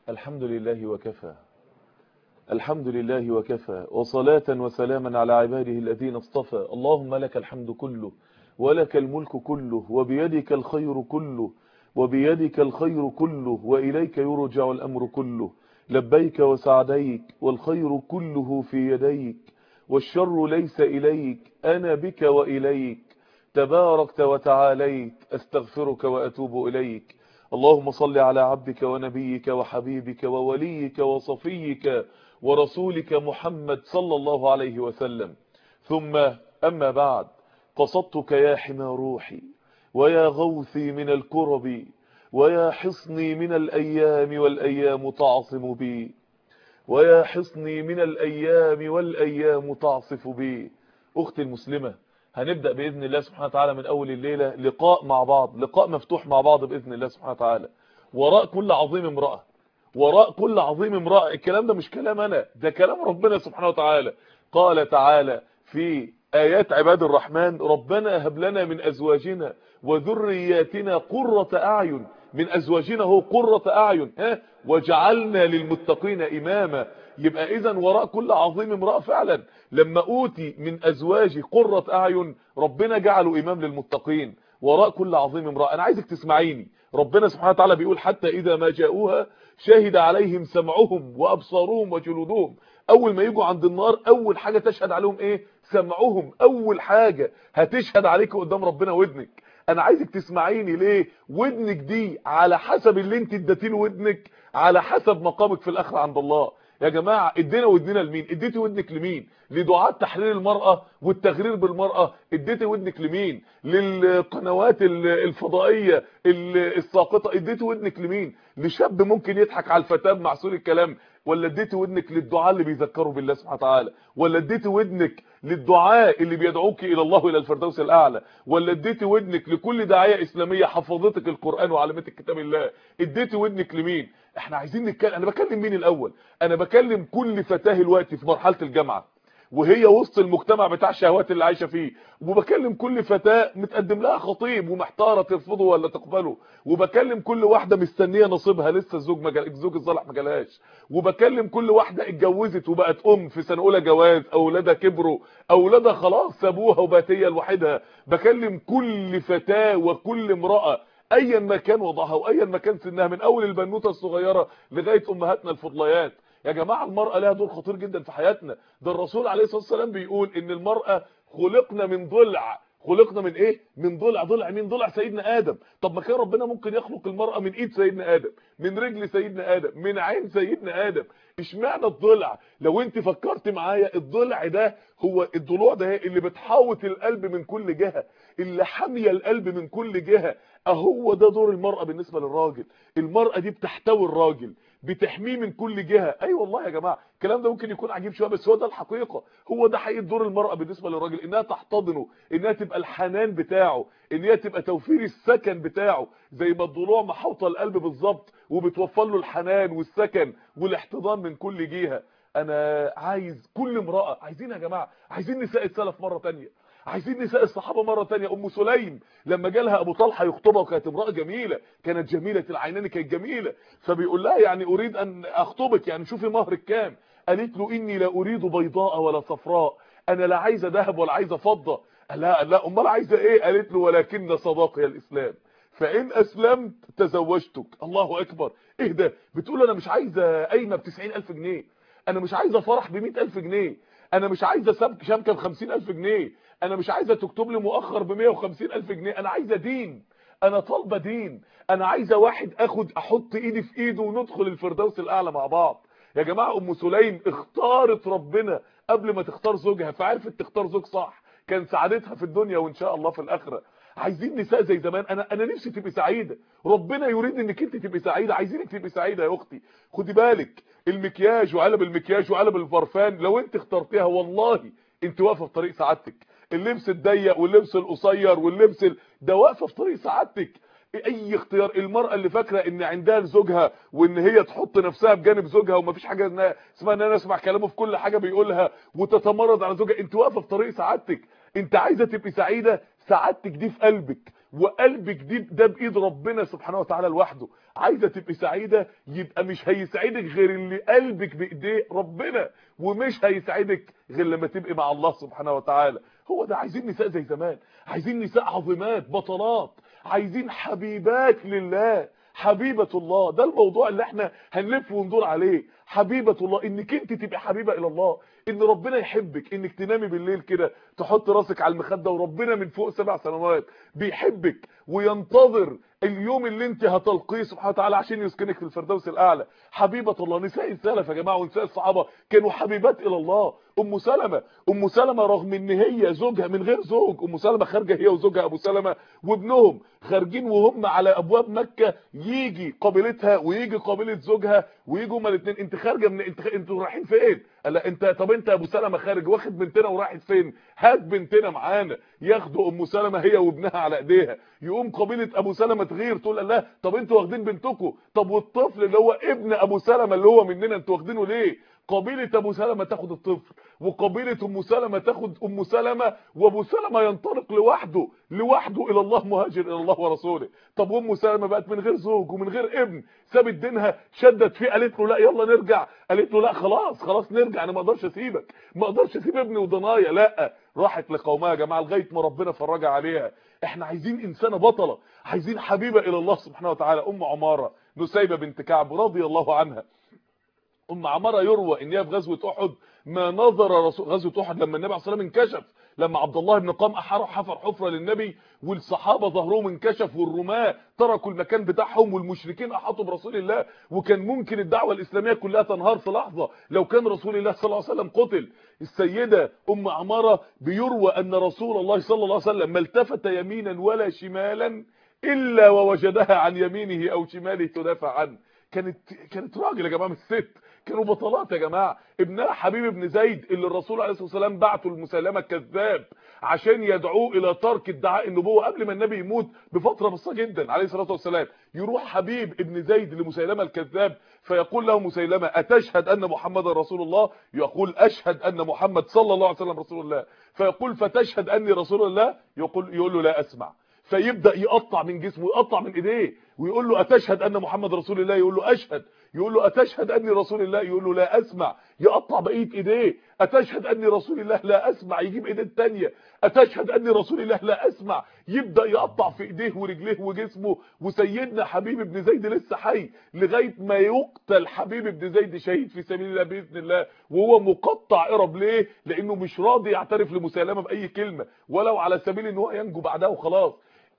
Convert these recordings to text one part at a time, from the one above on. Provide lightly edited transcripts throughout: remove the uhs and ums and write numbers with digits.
الحمد لله وكفى. الحمد لله وكفى، وصلاة وسلاما على عباده الذين اصطفى. اللهم لك الحمد كله ولك الملك كله وبيدك الخير كله وبيدك الخير كله وإليك يرجع الأمر كله. لبيك وسعديك والخير كله في يديك والشر ليس إليك، أنا بك وإليك تباركت وتعاليت، أستغفرك وأتوب إليك. اللهم صل على عبدك ونبيك وحبيبك ووليك وصفيك ورسولك محمد صلى الله عليه وسلم. ثم أما بعد، قصدتك يا حمى روحي ويا غوثي من الكرب ويا حصني من الأيام والأيام تعصم بي، ويا حصني من الأيام والأيام تعصف بي. أختي المسلمة، هنبدأ بإذن الله سبحانه وتعالى من أول الليلة لقاء مع بعض، لقاء مفتوح مع بعض بإذن الله سبحانه وتعالى. وراء كل عظيم امرأة، وراء كل عظيم امرأة. الكلام ده مش كلام أنا، ده كلام ربنا سبحانه وتعالى. قال تعالى في آيات عباد الرحمن: ربنا هب لنا من أزواجنا وذرياتنا قرة أعين. من أزواجنا هو قرة أعين، وجعلنا للمتقين إماما. يبقى إذن وراء كل عظيم امرأة فعلا لما أوتي من أزواجي قرة أعين ربنا جعله إمام للمتقين. وراء كل عظيم امرأة. أنا عايزك تسمعيني، ربنا سبحانه وتعالى بيقول: حتى إذا ما جاءوها شهد عليهم سمعهم وأبصارهم وجلودهم. أول ما يجوا عند النار أول حاجة تشهد عليهم إيه؟ سمعهم. أول حاجة هتشهد عليك قدام ربنا ودنك. انا عايزك تسمعيني ليه؟ ودنك دي على حسب اللي انت اديتيه لودنك، على حسب مقامك في الاخره عند الله. يا جماعه، ادينا ودننا لمين؟ اديتي ودنك لمين؟ لدعاة تحرير المرأة والتغرير بالمرأة؟ اديتي ودنك لمين؟ للقنوات الفضائية الساقطة؟ اديتي ودنك لمين؟ لشاب ممكن يضحك على الفتاة بمعسول الكلام؟ ولا اديتي ودنك للدعاء اللي بيذكروا بالله سبحانه وتعالى؟ ولا اديتي ودنك للدعاء اللي بيدعوك الى الله الى الفردوس الاعلى؟ ولا اديتي ودنك لكل داعيه اسلاميه حفظتك القران وعلمتك كتاب الله؟ اديتي ودنك لمين؟ احنا عايزين نتكلم. انا بكلم مين الاول؟ انا بكلم كل فتاه دلوقتي في مرحله الجامعه وهي وسط المجتمع بتاع الشهوات اللي عايشه فيه، وبكلم كل فتاه متقدم لها خطيب ومحتاره ترفضه ولا تقبله، وبكلم كل واحده مستنيه نصيبها لسه الزوج الصالح ما جالهاش، وبكلم كل واحده اتجوزت وبقت في سنه اولى جواز، اولادها كبروا، اولادها خلاص سابوها وبقت هي لوحدها. بكلم كل فتاه وكل امراه ايا ما كان وضعها وايا ما كان سنها، من اول البنوته الصغيره لغايه امهاتنا الفضليات. يا جماعه، المراه لها دور خطير جدا في حياتنا. ده الرسول عليه الصلاه والسلام بيقول ان المراه خلقنا من ضلع. خلقنا من ايه؟ من ضلع. ضلع مين؟ ضلع سيدنا ادم. طب ما كان ربنا ممكن يخلق المراه من ايد سيدنا ادم، من رجل سيدنا ادم، من عين سيدنا ادم. اشمعنى الضلع؟ لو انت فكرت معايا، الضلع ده هو الضلوع ده اللي بتحوط القلب من كل جهه، اللي حاميه القلب من كل جهه. اهو ده دور المراه بالنسبه للراجل. المراه دي بتحتوي الراجل، بتحميه من كل جهه. اي والله يا جماعه، الكلام ده ممكن يكون عجيب شويه بس هو ده الحقيقه. هو ده حقيقه دور المراه بالنسبه للراجل، انها تحتضنه، انها تبقى الحنان بتاعه، انها تبقى توفير السكن بتاعه، زي ما الضلوع محوطه القلب بالظبط وبتوفر له الحنان والسكن والاحتضان من كل جهه. انا عايز كل امراه، عايزين يا جماعه، عايزين نساء السلف مره ثانيه، عايزين نساء الصحابه مره ثانيه. ام سليم لما جالها ابو طلحه يخطبها وكانت امراه جميله، كانت جميله العينين، كانت جميله، فبيقول لها يعني اريد ان اخطبك، يعني شوفي مهرك كام. قالت له اني لا اريد بيضاء ولا صفراء، انا لا عايزه ذهب ولا عايزه فضه. قال لها لا، امال عايزه ايه؟ قالت له ولكن صداقي الاسلام، فان اسلمت تزوجتك. الله اكبر. ايه ده؟ بتقول انا مش عايزه قايمه ب90,000 جنيه، انا مش عايزه فرح ب100,000 جنيه، انا مش عايزه شبكه ب50,000 جنيه، انا مش عايزه تكتب لي مؤخر ب150,000 جنيه، انا عايزه دين، انا طالبه دين، انا عايزه واحد احط ايدي في ايده وندخل الفردوس الاعلى مع بعض. يا جماعه، ام سليم اختارت ربنا قبل ما تختار زوجها، فعرفت تختار زوج صح، كان سعادتها في الدنيا وان شاء الله في الاخره. عايزين نساء زي زمان. انا نفسي تبقي سعيده، ربنا يريد انك انت تبقي سعيده، عايزينك تبقي سعيده يا اختي. خدي بالك، المكياج وعلب المكياج وعلب البرفان لو انت اخترتيها والله انت واقفه في طريق سعادتك. اللبس الضيق واللبس القصير واللبس ده واقفه في طريق سعادتك. اي اختيار. المراه اللي فاكره ان عندها لزوجها وان هي تحط نفسها بجانب زوجها ومفيش حاجه اسمها ان انا اسمع كلامه في كل حاجه بيقولها وتتمرد على زوجها، انت واقفه في طريق سعادتك. انت عايزه تبقي سعيده، سعادتك دي في قلبك وقلبك ده بايد ربنا سبحانه وتعالى لوحده. عايزه تبقي سعيده، يبقى مش هيسعدك غير اللي قلبك بايديه ربنا، ومش هيسعدك غير لما تبقي مع الله سبحانه وتعالى. هو ده. عايزين نساء زي زمان، عايزين نساء عظيمات بطلات، عايزين حبيبات لله، حبيبة الله. ده الموضوع اللي احنا هنلف وندور عليه. حبيبة الله، انك انت تبقى حبيبة الى الله، ان ربنا يحبك، انك تنامي بالليل كده تحط راسك على المخدة وربنا من فوق 7 سنوات بيحبك وينتظر اليوم اللي انت هتلقيه سبحانه وتعالى عشان يسكنك في الفردوس الاعلى. حبيبة الله. نساء السلف يا جماعة ونساء الصحابة كانوا حبيبات الى الله. ام سلمة رغم ان هي زوجها من غير زوج، ام سلمة خارجه هي وزوجها ابو سلمة وابنهم خارجين وهم على ابواب مكة، يجي قبيلتها ويجي قبيله زوجها ويجوا هما الاثنين، انت خارجه من انتوا رايحين فين؟ قال انت طب انت ابو سلمة خارج واخد بنتنا وراحت فين؟ هات بنتنا معانا. ياخدوا ام سلمة هي وابنها على ايديها، يقوم قبيله ابو سلمة تغير تقول لا طب انتوا واخدين بنتكم، طب والطفل اللي هو ابن ابو سلمة اللي هو مننا انتوا واخدينه ليه؟ قبيله ابو سلمة تاخد الطفل، وقبيله ام سلمة تاخد ام سلمة، وابو سلمة ينطلق لوحده الى الله، مهاجر الى الله ورسوله. طب وام سلمة بقت من غير زوج ومن غير ابن، سابت دينها شدت فيه، قالت له لا يلا نرجع، قالت له لا خلاص نرجع، انا ما اقدرش اسيبك، ما اقدرش اسيب ابني وضنايا. لا، راحت لقومها يا جماعه لغايه ما ربنا فرجها عليها. احنا عايزين انسانه بطله، عايزين حبيبه الى الله سبحانه وتعالى. ام عماره نسيبه بنت كعب رضي الله عنها. ام عماره يروى ان هي في غزوه احد ما نظر رسول غزوه احد لما النبي عليه الصلاه والسلام انكشف، لما عبد الله بن قام حفر حفره للنبي والصحابه ظهرهم انكشف والرماه تركوا المكان بتاعهم والمشركين احاطوا برسول الله، وكان ممكن الدعوه الاسلاميه كلها تنهار في لحظه لو كان رسول الله صلى الله عليه وسلم قتل. السيده ام عماره بيروى ان رسول الله صلى الله عليه وسلم ما التفت يمينا ولا شمالا الا ووجدها عن يمينه او شماله تدافع عنه. كانت راجل يا جماعه مش ست، كانوا بطلات يا جماعه. ابنها حبيب بن زيد اللي الرسول عليه الصلاه والسلام بعته لمسيلمه الكذاب عشان يدعوه الى ترك ادعاء النبوه قبل ما النبي يموت بفتره بسيطه جدا عليه الصلاه والسلام. يروح حبيب ابن زيد لمسيلمه الكذاب فيقول له مسيلمه اتشهد ان محمد رسول الله؟ يقول اشهد ان محمد صلى الله عليه وسلم رسول الله. فيقول فتشهد اني رسول الله؟ يقول له لا اسمع. فيبدا يقطع من جسمه ويقطع من ايديه ويقول له اتشهد ان محمد رسول الله؟ يقول له اشهد. يقول له اتشهد اني رسول الله؟ يقول له لا اسمع. يقطع بقيه ايديه. اتشهد اني رسول الله؟ لا اسمع. يجيب ايديه الثانيه. اتشهد اني رسول الله؟ لا اسمع. يبدا يقطع في ايديه ورجليه وجسمه. وسيدنا حبيب بن زيد لسه حي لغايه ما يقتل حبيب بن زيد شهيد في سبيل الله باذن الله وهو مقطع قرب. ليه؟ لانه مش راضي يعترف لمسيلمه باي كلمه ولو على سبيل ان هو ينجو بعدها وخلاص.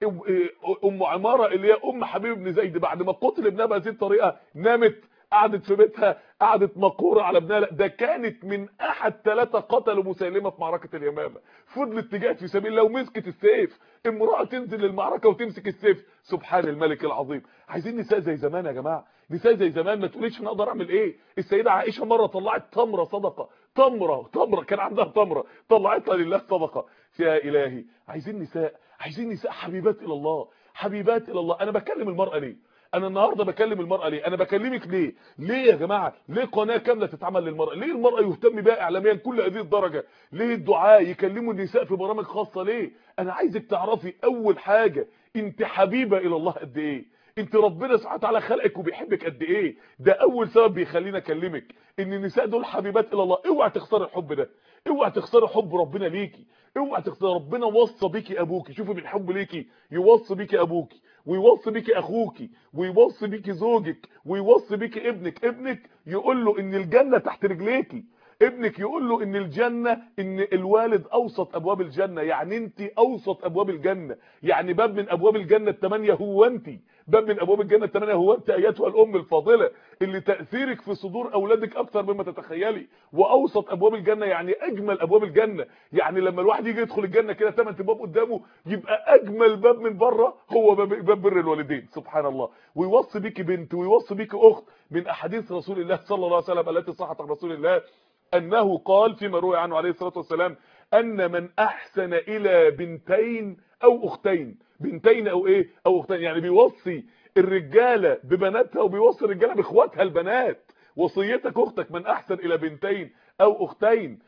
ام عماره اللي هي ام حبيب بن زيد بعد ما قتل ابنها بهذه الطريقه نامت، قعدت في بيتها، قعدت مقهوره على ابنها. ده كانت من احد 3 قتلوا مسيلمه في معركه اليمامه. فضلت تجاهد في سبيل الله ومسكت السيف. امراه تنزل للمعركه وتمسك السيف، سبحان الملك العظيم. عايزين نساء زي زمان يا جماعه، نساء زي زمان. ما تقوليش انا اقدر اعمل ايه. السيده عائشه مره طلعت تمره صدقه، تمره كان عندها تمره طلعتها لله صدقه. يا الهي عايزين نساء حبيبات الى الله، حبيبات الى الله. انا بكلم المرأة ليه؟ انا النهارده بكلم المرأة ليه؟ انا بكلمك ليه يا جماعه؟ ليه قناه كامله تتعمل للمرأة؟ ليه المرأة يهتم بها اعلاميا كل هذه الدرجه؟ ليه الدعاء يكلموا النساء في برامج خاصه؟ ليه؟ انا عايزك تعرفي اول حاجه انت حبيبه الى الله قد ايه، انت ربنا سبحانه وتعالى خلقك وبيحبك قد ايه. ده اول سبب بيخلينا اكلمك ان النساء دول حبيبات الى الله. اوعى تخسري الحب ده، اوعى تخسري حب ربنا ليكي، اوعى تخسري. ربنا وصى بيكي ابوكي، شوفي من حب ليكي يوصي بيكي ابوكي ويوصي بيكي اخوكي ويوصي بيكي زوجك ويوصي بيكي ابنك يقول له ان الجنه تحت رجليكي. ابنك يقول له ان الجنه، ان الوالد اوسط ابواب الجنه، يعني انت اوسط ابواب الجنه، يعني باب من ابواب الجنه الثمانيه هو انت، باب من ابواب الجنه الثمانيه هو انت ايتها الام الفاضله اللي تاثيرك في صدور اولادك اكتر مما تتخيلي. واوسط ابواب الجنه يعني اجمل ابواب الجنه، يعني لما الواحد يجي يدخل الجنه كده 8 ابواب قدامه يبقى اجمل باب من بره هو باب بر الوالدين. سبحان الله. ويوصي بيكي بنت ويوصي بيكي اخت. من احاديث رسول الله صلى الله عليه وسلم التي صحت عن رسول الله انه قال فيما روي عنه عليه الصلاه والسلام ان من احسن الى بنتين او اختين، بنتين او ايه او اختين، يعني بيوصي الرجاله ببناتها وبيوصي الرجاله باخواتها البنات. وصيتك اختك من احسن الى بنتين او اختين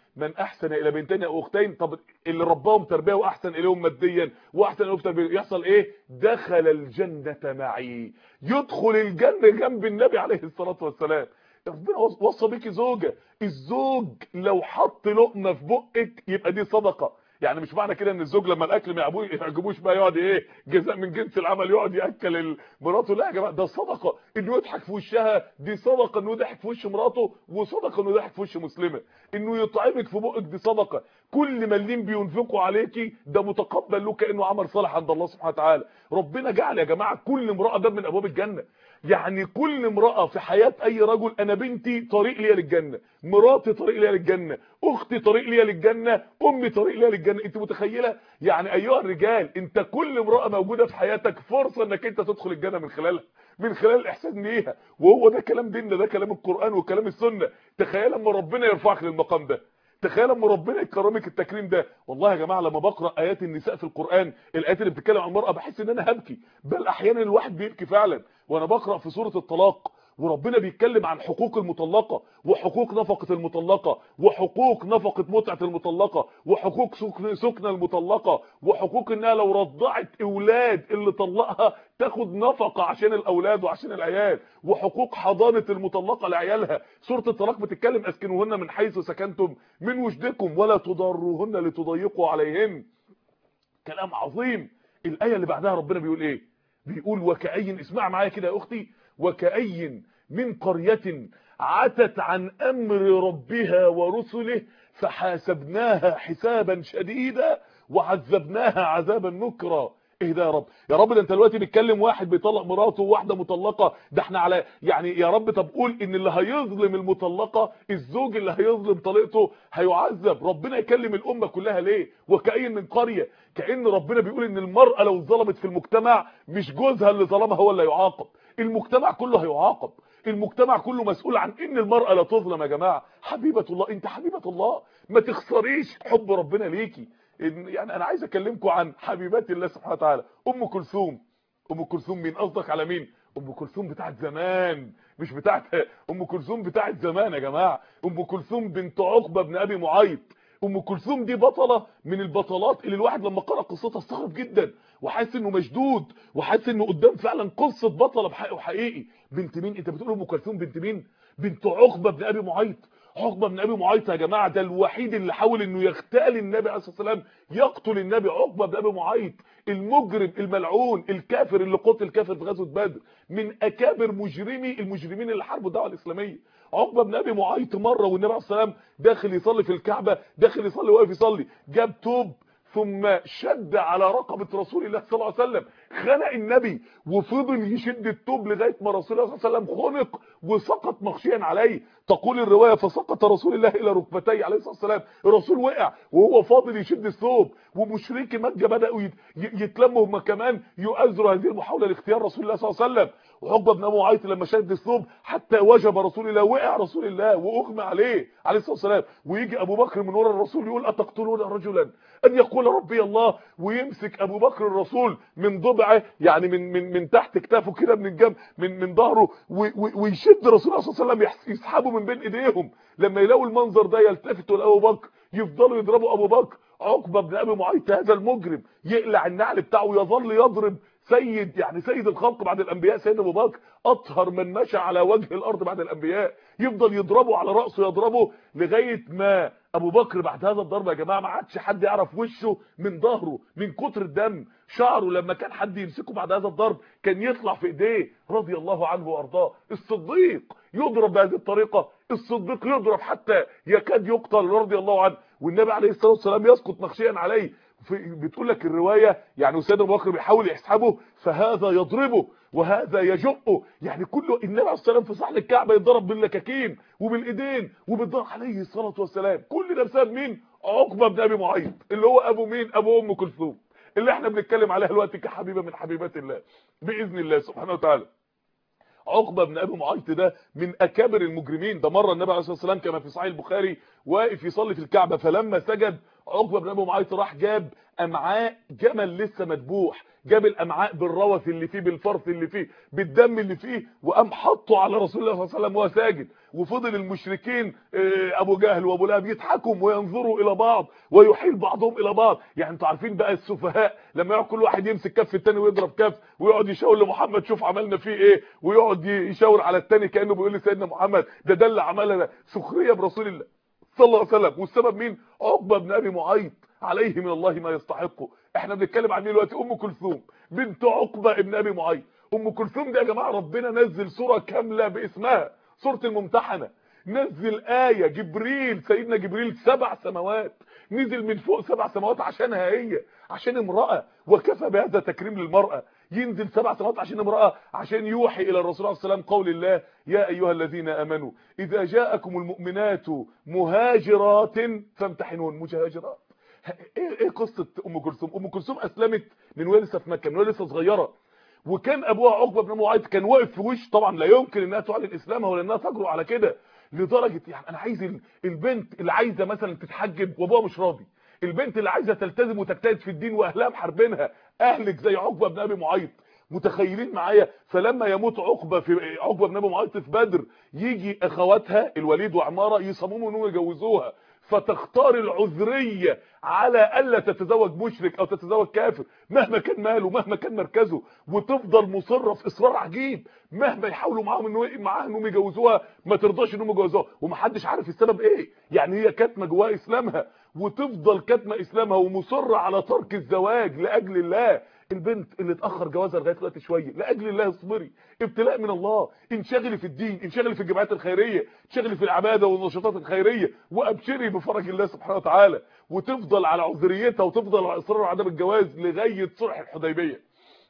من احسن الى بنتين او اختين. طب اللي رباهم تربيه واحسن اليهم ماديا واحسن اليهم تربيه يحصل ايه؟ دخل الجنه معي، يدخل الجنه جنب النبي عليه الصلاه والسلام. ربنا وصى بيكي زوجه، الزوج لو حط لقمه في بقك يبقى دي صدقه. يعني مش معنى كده ان الزوج لما الاكل ما يعجبوش بقى يقعد ايه جزاء من جنس العمل يقعد ياكل مراته. لا يا جماعه، ده صدقه انه يضحك في وشها، دي صدقه انه يضحك في وش مراته، وصدقه انه يضحك في وش مسلمه. انه يطعمك في بقك دي صدقه. كل مليم بينفقوا عليكي ده متقبل له كانه عمل صالح عند الله سبحانه وتعالى. ربنا جعل يا جماعه كل امراه باب من ابواب الجنه. يعني كل امراه في حياه اي رجل، انا بنتي طريق ليا للجنه، مراتي طريق ليا للجنه، اختي طريق ليا للجنه، امي طريق ليا للجنه. انت متخيله؟ يعني ايها الرجال، انت كل امراه موجوده في حياتك فرصه انك انت تدخل الجنه من خلالها، من خلال الاحسان ليها. وهو ده كلام ديننا، ده كلام القران وكلام السنه. تخيل لما ربنا يرفعك للمقام ده، تخيل لما ربنا يكرمك التكريم ده. والله يا جماعه لما بقرا ايات النساء في القران، الايات اللي بتتكلم عن المراه، بحس ان انا هبكي، بل احيانا الواحد بيبكي فعلا. وانا بقرا في سوره الطلاق وربنا بيتكلم عن حقوق المطلقه وحقوق نفقه المطلقه وحقوق نفقه متعه المطلقه وحقوق سكن المطلقه وحقوق انها لو رضعت اولاد اللي طلقها تاخد نفقه عشان الاولاد وعشان العيال، وحقوق حضانه المطلقه لعيالها. سوره الطلاق بتتكلم اسكنوهن من حيث سكنتم من وجدكم ولا تضروهن لتضيقوا عليهن. كلام عظيم. الايه اللي بعدها ربنا بيقول ايه؟ بيقول وكأين، اسمع معايا كده يا اختي، وكأين من قرية عتت عن امر ربها ورسله فحاسبناها حسابا شديدا وعذبناها عذابا نكرا. ايه ده يا رب؟ يا رب ده انت دلوقتي بتكلم واحد بيطلق مراته وواحده مطلقه، ده احنا على يعني يا رب طب قول ان اللي هيظلم المطلقه، الزوج اللي هيظلم طليقته هيعذب. ربنا يكلم الامه كلها ليه؟ وكأين من قريه، كأن ربنا بيقول ان المرأة لو ظلمت في المجتمع مش جوزها اللي ظلمها هو اللي هيعاقب، المجتمع كله هيعاقب. المجتمع كله مسؤول عن ان المرأة لا تظلم. يا جماعه حبيبه الله، انت حبيبه الله، ما تخسريش حب ربنا ليكي. يعني انا عايز اكلمكم عن حبيبات الله سبحانه وتعالى. ام كلثوم. ام كلثوم مين قصدك؟ على مين؟ ام كلثوم بتاعت زمان، مش بتاعت ام كلثوم بتاعت زمان يا جماعه. ام كلثوم بنت عقبه بن ابي معيط. ام كلثوم دي بطله من البطلات اللي الواحد لما قرأ قصتها استغرب جدا وحاسس انه مشدود وحاسس انه قدام فعلا قصه بطله بحق وحقيقي. بنت مين انت بتقول؟ ام كلثوم بنت مين؟ بنت عقبه بن ابي معيط. عقبه بن ابي معيط يا جماعه ده الوحيد اللي حاول انه يغتال النبي عليه الصلاه والسلام، يقتل النبي. عقبه بن ابي معيط المجرم الملعون الكافر اللي قتل كافر في غزوه بدر، من اكابر مجرمي المجرمين اللي حاربوا الدعوه الاسلاميه. عقبه بن ابي معيط مره والنبي عليه الصلاه والسلام داخل يصلي في الكعبه، داخل يصلي واقف يصلي، جاب توب ثم شد على رقبه رسول الله صلى الله عليه وسلم، خنق النبي وفضل يشد التوب لغايه ما رسول الله صلى الله عليه وسلم خنق وسقط مغشيا عليه. تقول الروايه فسقط رسول الله الى ركبتيه عليه الصلاه والسلام، الرسول وقع وهو فاضل يشد الثوب، ومشركي مكه بداوا يتلموا هم كمان يؤازروا هذه المحاوله لاغتيال رسول الله صلى الله عليه وسلم. وعقبه بن ابي معيط لما شد الثوب حتى وجب رسول الله، وقع رسول الله واغمى عليه عليه الصلاه والسلام، ويجي ابو بكر من ورا الرسول يقول اتقتلون رجلا ان يقول ربي الله، ويمسك ابو بكر الرسول من ضبعه يعني من تحت كتافه كده من الجنب من ظهره ويشد رسول الله صلى الله عليه وسلم يسحبه من بين ايديهم. لما يلاقوا المنظر ده يلتفتوا لابو بكر يفضلوا يضربوا ابو بكر. عقبه بن ابي معيط هذا المجرم يقلع النعل بتاعه يظل يضرب سيد يعني سيد الخلق بعد الانبياء سيدنا ابو بكر، اطهر من مشى على وجه الارض بعد الانبياء، يفضل يضربه على راسه يضربه لغايه ما ابو بكر بعد هذا الضرب يا جماعه ما عادش حد يعرف وشه من ظهره من كتر الدم. شعره لما كان حد يمسكه بعد هذا الضرب كان يطلع في ايديه رضي الله عنه وارضاه. الصديق يضرب بهذه الطريقه، الصديق يضرب حتى يكاد يقتل رضي الله عنه، والنبي عليه الصلاه والسلام يسقط مغشيا عليه. بتقول لك الروايه يعني سيدنا ابو بكر بيحاول يسحبه فهذا يضربه وهذا يجقه، يعني كله النبي عليه الصلاه والسلام في صحن الكعبه يضرب باللكاكين وبالايدين وبالضرب عليه الصلاه والسلام. كل ده بسبب مين؟ عقبه بن ابي معيط اللي هو ابو مين؟ ابو ام كلثوم اللي احنا بنتكلم عليها دلوقتي كحبيبه من حبيبات الله باذن الله سبحانه وتعالى. عقبه بن ابي معيط ده من اكابر المجرمين. ده مره النبي عليه الصلاه والسلام كما في صحيح البخاري واقف يصلي في الكعبه، فلما سجد عقبه بن ابي معيط راح جاب امعاء جمل لسه مذبوح، جاب الامعاء بالروث اللي فيه، بالفرث اللي فيه، بالدم اللي فيه، وقام حطه على رسول الله صلى الله عليه وسلم وهو ساجد. وفضل المشركين ابو جهل وابو لهب يضحكوا وينظروا الى بعض ويحيل بعضهم الى بعض. يعني انتوا عارفين بقى السفهاء لما يقعد كل واحد يمسك كف التاني ويضرب كف ويقعد يشاور لمحمد شوف عملنا فيه ايه، ويقعد يشاور على التاني كانه بيقول لسيدنا محمد ده اللي عملنا، سخريه برسول الله صلى الله عليه وسلم. والسبب مين؟ عقبه بن ابي معيط عليه من الله ما يستحقه. احنا بنتكلم عن دلوقتي ام كلثوم بنت عقبه ابن ابي معيط. ام كلثوم دي يا جماعه ربنا نزل سوره كامله باسمها، سوره الممتحنه. نزل آية، جبريل سيدنا جبريل 7 سماوات نزل من فوق 7 سماوات عشانها هي، عشان امرأة، وكفى بهذا تكريم للمرأة. ينزل 7 سماوات عشان امرأة، عشان يوحي الى الرسول عليه السلام قول الله يا ايها الذين امنوا اذا جاءكم المؤمنات مهاجرات فامتحنون. مهاجرات ايه قصة ام كلثوم؟ ام كلثوم اسلمت من وهي لسه في مكة، من وهي لسه صغيرة، وكان ابوها عقبه بن معيط كان واقف في وش، طبعا لا يمكن انها تعلن اسلامها ولا انها تجرؤ على كده، لدرجه يعني انا عايز البنت اللي عايزه مثلا تتحجب وابوها مش راضي، البنت اللي عايزه تلتزم وتجتهد في الدين واهلها محاربينها، اهلك زي عقبه بن ابي معيط، متخيلين معايا؟ فلما يموت عقبه بن ابي معيط في بدر، يجي اخواتها الوليد وعماره يصمموا انهم يجوزوها، فتختار العذريه على الا تتزوج مشرك او تتزوج كافر مهما كان ماله مهما كان مركزه، وتفضل مصره في اصرار عجيب مهما يحاولوا معاها انهم يجوزوها ما ترضاش انهم يجوزوها، ومحدش عارف السبب ايه. يعني هي كاتمه جواها اسلامها، وتفضل كاتمه اسلامها ومصره على ترك الزواج لاجل الله. البنت اللي اتاخر جوازها لغايه دلوقتي شويه، لاجل الله اصبري، ابتلاء من الله، انشغلي في الدين، انشغلي في الجمعيات الخيريه، انشغلي في العباده والنشاطات الخيريه، وابشري بفرج الله سبحانه وتعالى، وتفضل على عذريتها وتفضل على اصرار عدم الجواز لغايه صلح الحديبيه.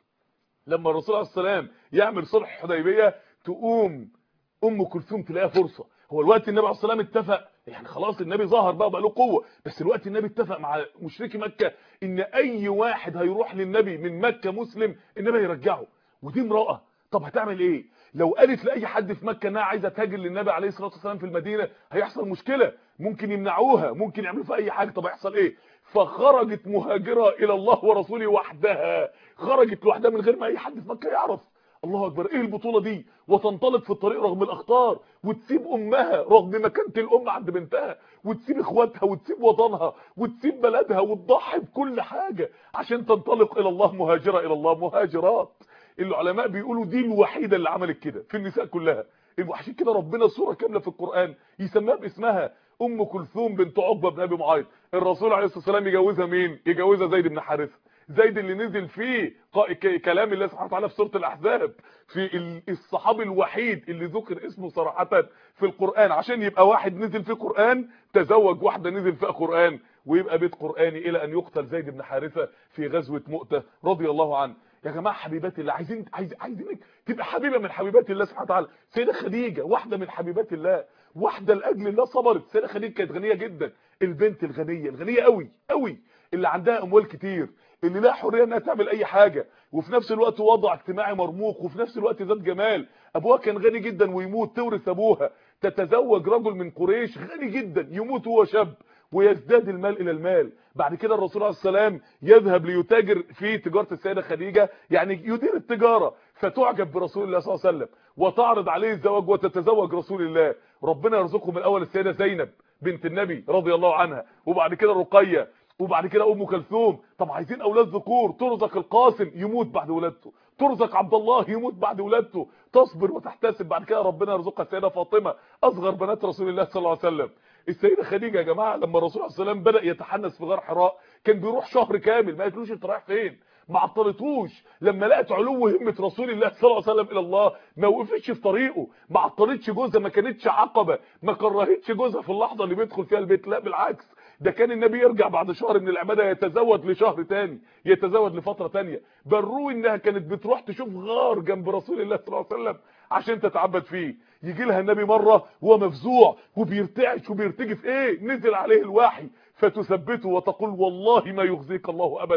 لما الرسول عليه السلام يعمل صلح الحديبيه، تقوم ام كلثوم تلاقيها فرصه. هو الوقت النبي عليه الصلاه والسلام اتفق، يعني خلاص النبي ظهر بقى له قوه، بس الوقت النبي اتفق مع مشركي مكه ان اي واحد هيروح للنبي من مكه مسلم النبي هيرجعه. ودي امراه، طب هتعمل ايه؟ لو قالت لاي حد في مكه انها عايزه تهاجر للنبي عليه الصلاه والسلام في المدينه هيحصل مشكله، ممكن يمنعوها، ممكن يعملوا في اي حاجه، طب هيحصل ايه؟ فخرجت مهاجره الى الله ورسوله وحدها، خرجت لوحدها من غير ما اي حد في مكه يعرف. الله اكبر، ايه البطوله دي؟ وتنطلق في الطريق رغم الاخطار، وتسيب امها رغم مكانه الام عند بنتها، وتسيب اخواتها، وتسيب وطنها، وتسيب بلدها، وتضحي بكل حاجه عشان تنطلق الى الله، مهاجره الى الله. مهاجرات العلماء بيقولوا دي الوحيده اللي عملت كده في النساء كلها. عشان كده ربنا سوره كامله في القران يسميها باسمها، ام كلثوم بنت عقبه بن ابي معيط. الرسول عليه الصلاه والسلام يجوزها مين؟ يجوزها زيد بن حارثه، زيد اللي نزل فيه كلام الله سبحانه وتعالى في سوره الاحزاب، في الصحابي الوحيد اللي ذكر اسمه صراحه في القران، عشان يبقى واحد نزل فيه قران تزوج واحده نزل فيها قران، ويبقى بيت قراني، الى ان يقتل زيد بن حارثه في غزوه مؤتة رضي الله عنه. يا جماعه حبيبات الله، عايزينك تبقى حبيبه من حبيبات الله سبحانه وتعالى. سيده خديجه واحده من حبيبات الله، واحده لاجل الله صبرت. سيده خديجه كانت غنيه جدا، البنت الغنيه قوي قوي، اللي عندها اموال كتير، اللي لها حريه انها تعمل اي حاجه، وفي نفس الوقت وضع اجتماعي مرموق، وفي نفس الوقت ذات جمال. ابوها كان غني جدا ويموت تورث ابوها، تتزوج رجل من قريش غني جدا يموت وهو شاب، ويزداد المال الى المال. بعد كده الرسول عليه السلام يذهب ليتاجر في تجاره السيده خديجه، يعني يدير التجاره، فتعجب برسول الله صلى الله عليه وسلم وتعرض عليه الزواج، وتتزوج رسول الله. ربنا يرزقه من الاول السيده زينب بنت النبي رضي الله عنها، وبعد كده رقيه، وبعد كده ام كلثوم. طب عايزين اولاد ذكور، ترزق القاسم يموت بعد ولادته، ترزق عبد الله يموت بعد ولادته، تصبر وتحتسب. بعد كده ربنا يرزقها السيده فاطمه اصغر بنات رسول الله صلى الله عليه وسلم. السيده خديجه يا جماعه لما الرسول عليه السلام بدا يتحنس في غار حراء، كان بيروح شهر كامل ما قالتلوش انت رايح فين، ما عطلتوش. لما لقت علو همه رسول الله صلى الله عليه وسلم الى الله ما وقفتش في طريقه، ما عطلتش جوزها، ما كانتش عقبه، ما كرهتش جوزها في اللحظه اللي بيدخل فيها البيت، لا بالعكس، ده كان النبي يرجع بعد شهر من العباده يتزود لشهر تاني، يتزود لفتره تانيه. بروه انها كانت بتروح تشوف غار جنب رسول الله صلى الله عليه وسلم عشان تتعبد فيه. يجي لها النبي مره وهو مفزوع وبيرتعش وبيرتجف، ايه؟ نزل عليه الوحي فتثبته وتقول والله ما يخزيك الله ابدا،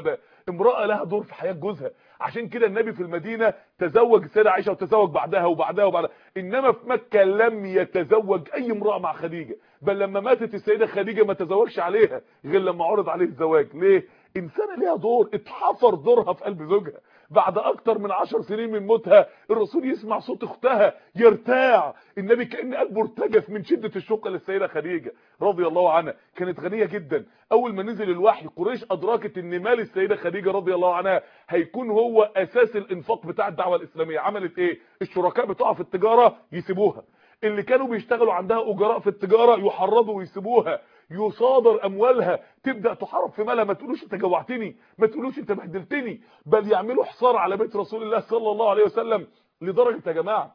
امرأة لها دور في حياة جوزها. عشان كده النبي في المدينة تزوج السيدة عائشة وتزوج بعدها وبعدها وبعدها، انما في مكة لم يتزوج اي امرأة مع خديجة، بل لما ماتت السيدة خديجة ما تزوجش عليها غير لما عرض عليه الزواج. ليه؟ انسانة ليها دور، اتحفر دورها في قلب زوجها. بعد اكتر من 10 سنين من موتها الرسول يسمع صوت اختها يرتاع، النبي كأن قلبه ارتجف من شدة الشوق للسيدة خديجة رضي الله عنها. كانت غنية جدا. اول ما نزل الوحي قريش ادركت ان مال السيدة خديجة رضي الله عنها هيكون هو اساس الانفاق بتاع الدعوة الاسلامية. عملت ايه؟ الشركاء بتوعها في التجارة يسيبوها، اللي كانوا بيشتغلوا عندها اجراء في التجارة يحرضوا ويسيبوها، يصادر اموالها، تبدا تحارب في مالها. ما تقولوش انت جوعتني، ما تقولوش انت بهدلتني، بل يعملوا حصار على بيت رسول الله صلى الله عليه وسلم. لدرجه يا جماعه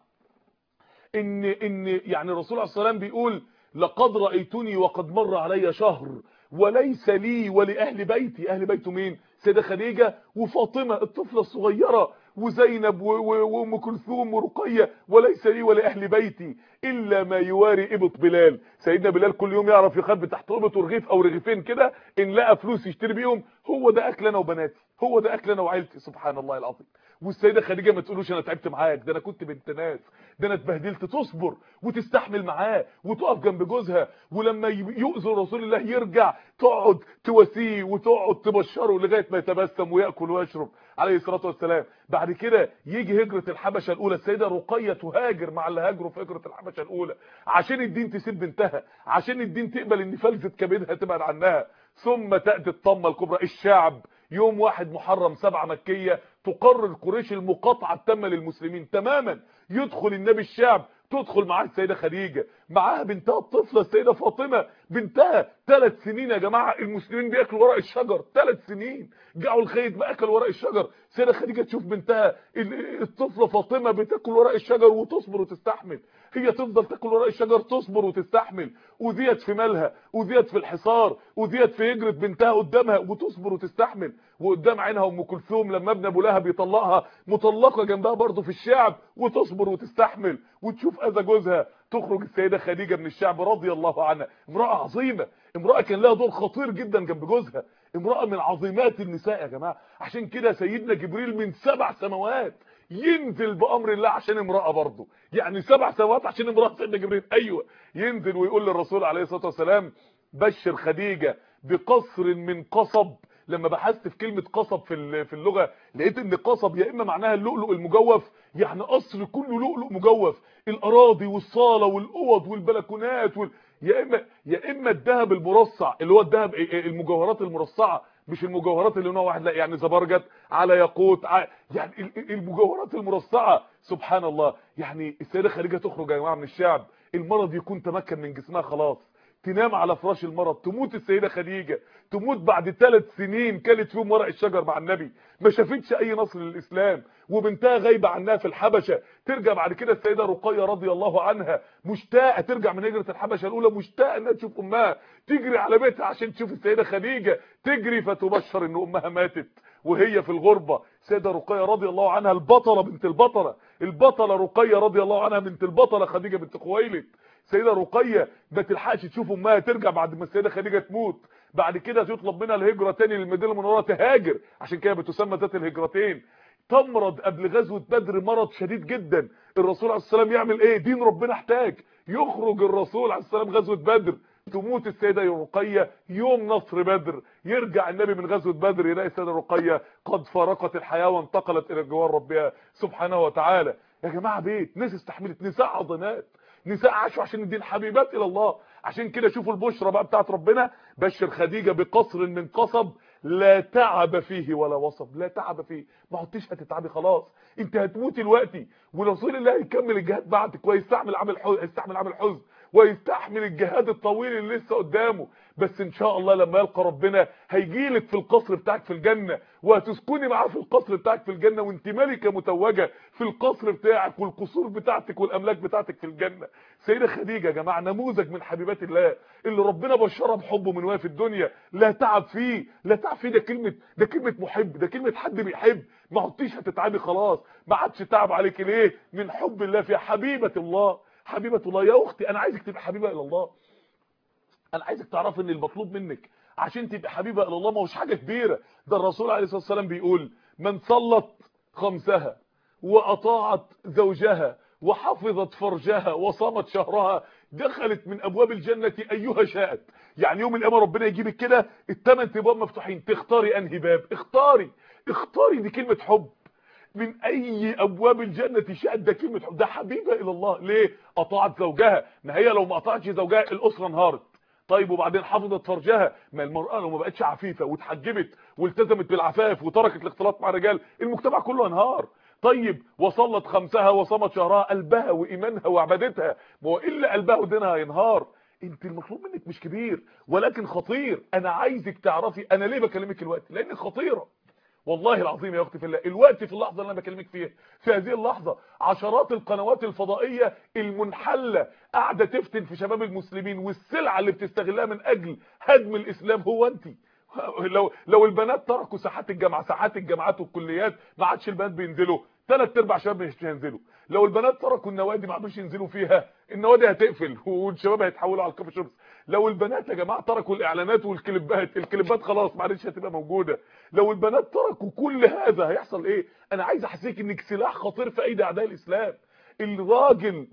ان يعني الرسول عليه الصلاه والسلام بيقول لقد رايتني وقد مر علي شهر وليس لي ولاهل بيتي. اهل بيته مين؟ سيده خديجه وفاطمه الطفله الصغيره وزينب وام كلثوم ورقيه، وليس لي ولاهل بيتي الا ما يواري ابط بلال. سيدنا بلال كل يوم يعرف يخبي تحت ربطه رغيف او رغيفين كده، ان لقى فلوس يشتري بيهم هو ده اكل انا وبناتي، هو ده اكل انا وعيلتي. سبحان الله العظيم. والسيده خديجه ما تقولوش انا تعبت معاك، ده انا كنت بنت ناس، ده انا اتبهدلت. تصبر وتستحمل معاه وتقف جنب جوزها، ولما يؤذي رسول الله يرجع تقعد تواسيه وتقعد تبشره لغايه ما يتبسم وياكل ويشرب عليه الصلاه والسلام. بعد كده يجي هجره الحبشه الاولى، السيده رقيه تهاجر مع اللي هاجروا في هجره الحبشه الاولى عشان الدين تسيب بنتها، عشان الدين تقبل ان فلذه كبدها تبعد عنها. ثم تاتي الطمه الكبرى، الشعب يوم 1 محرم 7 مكيه تقرر قريش المقاطعه التامه للمسلمين تماما. يدخل النبي الشعب، تدخل معاه السيده خديجه، معاها بنتها الطفله السيده فاطمه بنتها. 3 سنين يا جماعه المسلمين بياكلوا ورق الشجر، 3 سنين جاعوا الخيط ما اكل ورق الشجر. السيده خديجه تشوف بنتها الطفله فاطمه بتاكل ورق الشجر وتصبر وتستحمل، هي تفضل تاكل ورق الشجر تصبر وتستحمل. وذيت في مالها، وذيت في الحصار، وذيت في هجره بنتها قدامها وتصبر وتستحمل. وقدام عينها ام كلثوم لما ابن ابو لهب يطلقها مطلقه جنبها برضه في الشعب وتصبر وتستحمل. وتشوف اذى جوزها، تخرج السيده خديجه من الشعب رضي الله عنها. امراه عظيمه، امراه كان لها دور خطير جدا جنب جوزها، امراه من عظيمات النساء يا جماعه. عشان كده سيدنا جبريل من 7 سماوات ينزل بامر الله عشان امراه برضه، يعني 7 سماوات عشان امراه. سيدنا جبريل ايوه ينزل ويقول للرسول عليه الصلاه والسلام بشر خديجه بقصر من قصب. لما بحثت في كلمه قصب في اللغه لقيت ان قصب يا اما معناها اللؤلؤ المجوف، يعني قصر كله لؤلؤ مجوف، الاراضي والصاله والاوض والبلكونات يا اما الذهب المرصع اللي هو الذهب المجوهرات المرصعه، مش المجوهرات اللي نوع واحد، لا يعني زبرجد على ياقوت يعني المجوهرات المرصعه. سبحان الله. يعني السيده خديجه تخرج يا جماعه من الشعب، المرض يكون تمكن من جسمها خلاص، تنام على فراش المرض، تموت السيده خديجه، تموت بعد 3 سنين كانت فيهم ورق الشجر مع النبي، ما شافتش اي نصر للاسلام، وبنتها غايبه عنها في الحبشه. ترجع بعد كده السيده رقيه رضي الله عنها مشتاقه، ترجع من هجره الحبشه الاولى مشتاقه انها تشوف امها، تجري على بيتها عشان تشوف السيده خديجه، تجري فتبشر ان امها ماتت وهي في الغربه. السيده رقيه رضي الله عنها البطله بنت البطله رقيه رضي الله عنها بنت البطله خديجه بنت خويلد. سيده رقيه ما تلحقش تشوف امها، ترجع بعد ما السيده خديجه تموت. بعد كده تطلب منها الهجره تاني للمدينه المنوره، تهاجر، عشان كده بتسمى ذات الهجرتين. تمرض قبل غزوه بدر مرض شديد جدا، الرسول عليه السلام يعمل ايه؟ دين ربنا احتاج، يخرج الرسول عليه السلام غزوه بدر، تموت السيده رقيه يوم نصر بدر. يرجع النبي من غزوه بدر يلاقي السيده رقيه قد فارقت الحياه وانتقلت الى جوار ربها سبحانه وتعالى. يا جماعه بيت ناس استحملت، نساء عظيمات، نساء عاشوا عشان الدين، حبيبات الى الله. عشان كده شوفوا البشرى بقى بتاعت ربنا، بشر خديجه بقصر من قصب لا تعب فيه ولا وصب. لا تعب فيه، ما عدتش هتتعبي خلاص، انت هتموتي دلوقتي ورسول الله يكمل الجهاد بعدك ويستعمل عمل حزن ويستحمل الجهاد الطويل اللي لسه قدامه. بس ان شاء الله لما يلقى ربنا هيجيلك في القصر بتاعك في الجنه، وهتسكني معاه في القصر بتاعك في الجنه، وانت ملكه متوجه في القصر بتاعك والقصور بتاعتك والاملاك بتاعتك في الجنه. سيده خديجه يا جماعه نموذج من حبيبات الله اللي ربنا بشرها بحبه من وهي في الدنيا. لا تعب فيه، لا تعب فيه، ده كلمه محب، ده كلمه حد بيحب. ما عدتيش هتتعبي خلاص، ما عادش تعب عليك ليه؟ من حب الله فيها. حبيبه الله، حبيبه الله. يا اختي انا عايزك تبقى حبيبه الى الله، انا عايزك تعرفي ان المطلوب منك عشان تبقى حبيبه الى الله ما هوش حاجه كبيره. ده الرسول عليه الصلاه والسلام بيقول من صلت خمسها واطاعت زوجها وحفظت فرجها وصامت شهرها دخلت من ابواب الجنه ايها شاءت. يعني يوم القيامه ربنا يجيبك كده الثمان ابواب مفتوحين، تختاري انهي باب؟ اختاري. دي كلمه حب. من اي ابواب الجنه شاءت، ده كلمه حب، ده حبيبه الى الله. ليه؟ اطاعت زوجها، ما هي لو ما اطاعتش زوجها الاسره انهارت. طيب وبعدين حفظت فرجها، ما المراه لو ما بقتش عفيفه واتحجبت والتزمت بالعفاف وتركت الاختلاط مع الرجال المجتمع كله انهار. طيب وصلت خمسها وصامت شهرها، قلبها وايمانها وعبادتها، ما هو الا قلبها ودينها هينهار. انت المطلوب منك مش كبير ولكن خطير. انا عايزك تعرفي انا ليه بكلمك الوقت، لان خطيره والله العظيم يا اختي في الله. الوقت في اللحظه اللي انا بكلمك فيها، في هذه اللحظه عشرات القنوات الفضائيه المنحله قاعده تفتن في شباب المسلمين، والسلعه اللي بتستغلها من اجل هدم الاسلام هو انت. لو البنات تركوا ساحات الجامعه، ساحات الجامعات والكليات ما عادش البنات بينزلوا، ثلاث ارباع شباب مش هينزلوا. لو البنات تركوا النوادي ما عادوش ينزلوا فيها، النوادي هتقفل والشباب هيتحولوا على الكوفي شوبس. لو البنات يا جماعه تركوا الاعلانات والكليبات، الكليبات خلاص ما عادش هتبقى موجوده. لو البنات تركوا كل هذا هيحصل ايه؟ انا عايز احسسك انك سلاح خطير في ايدي اعداء الاسلام. الراجل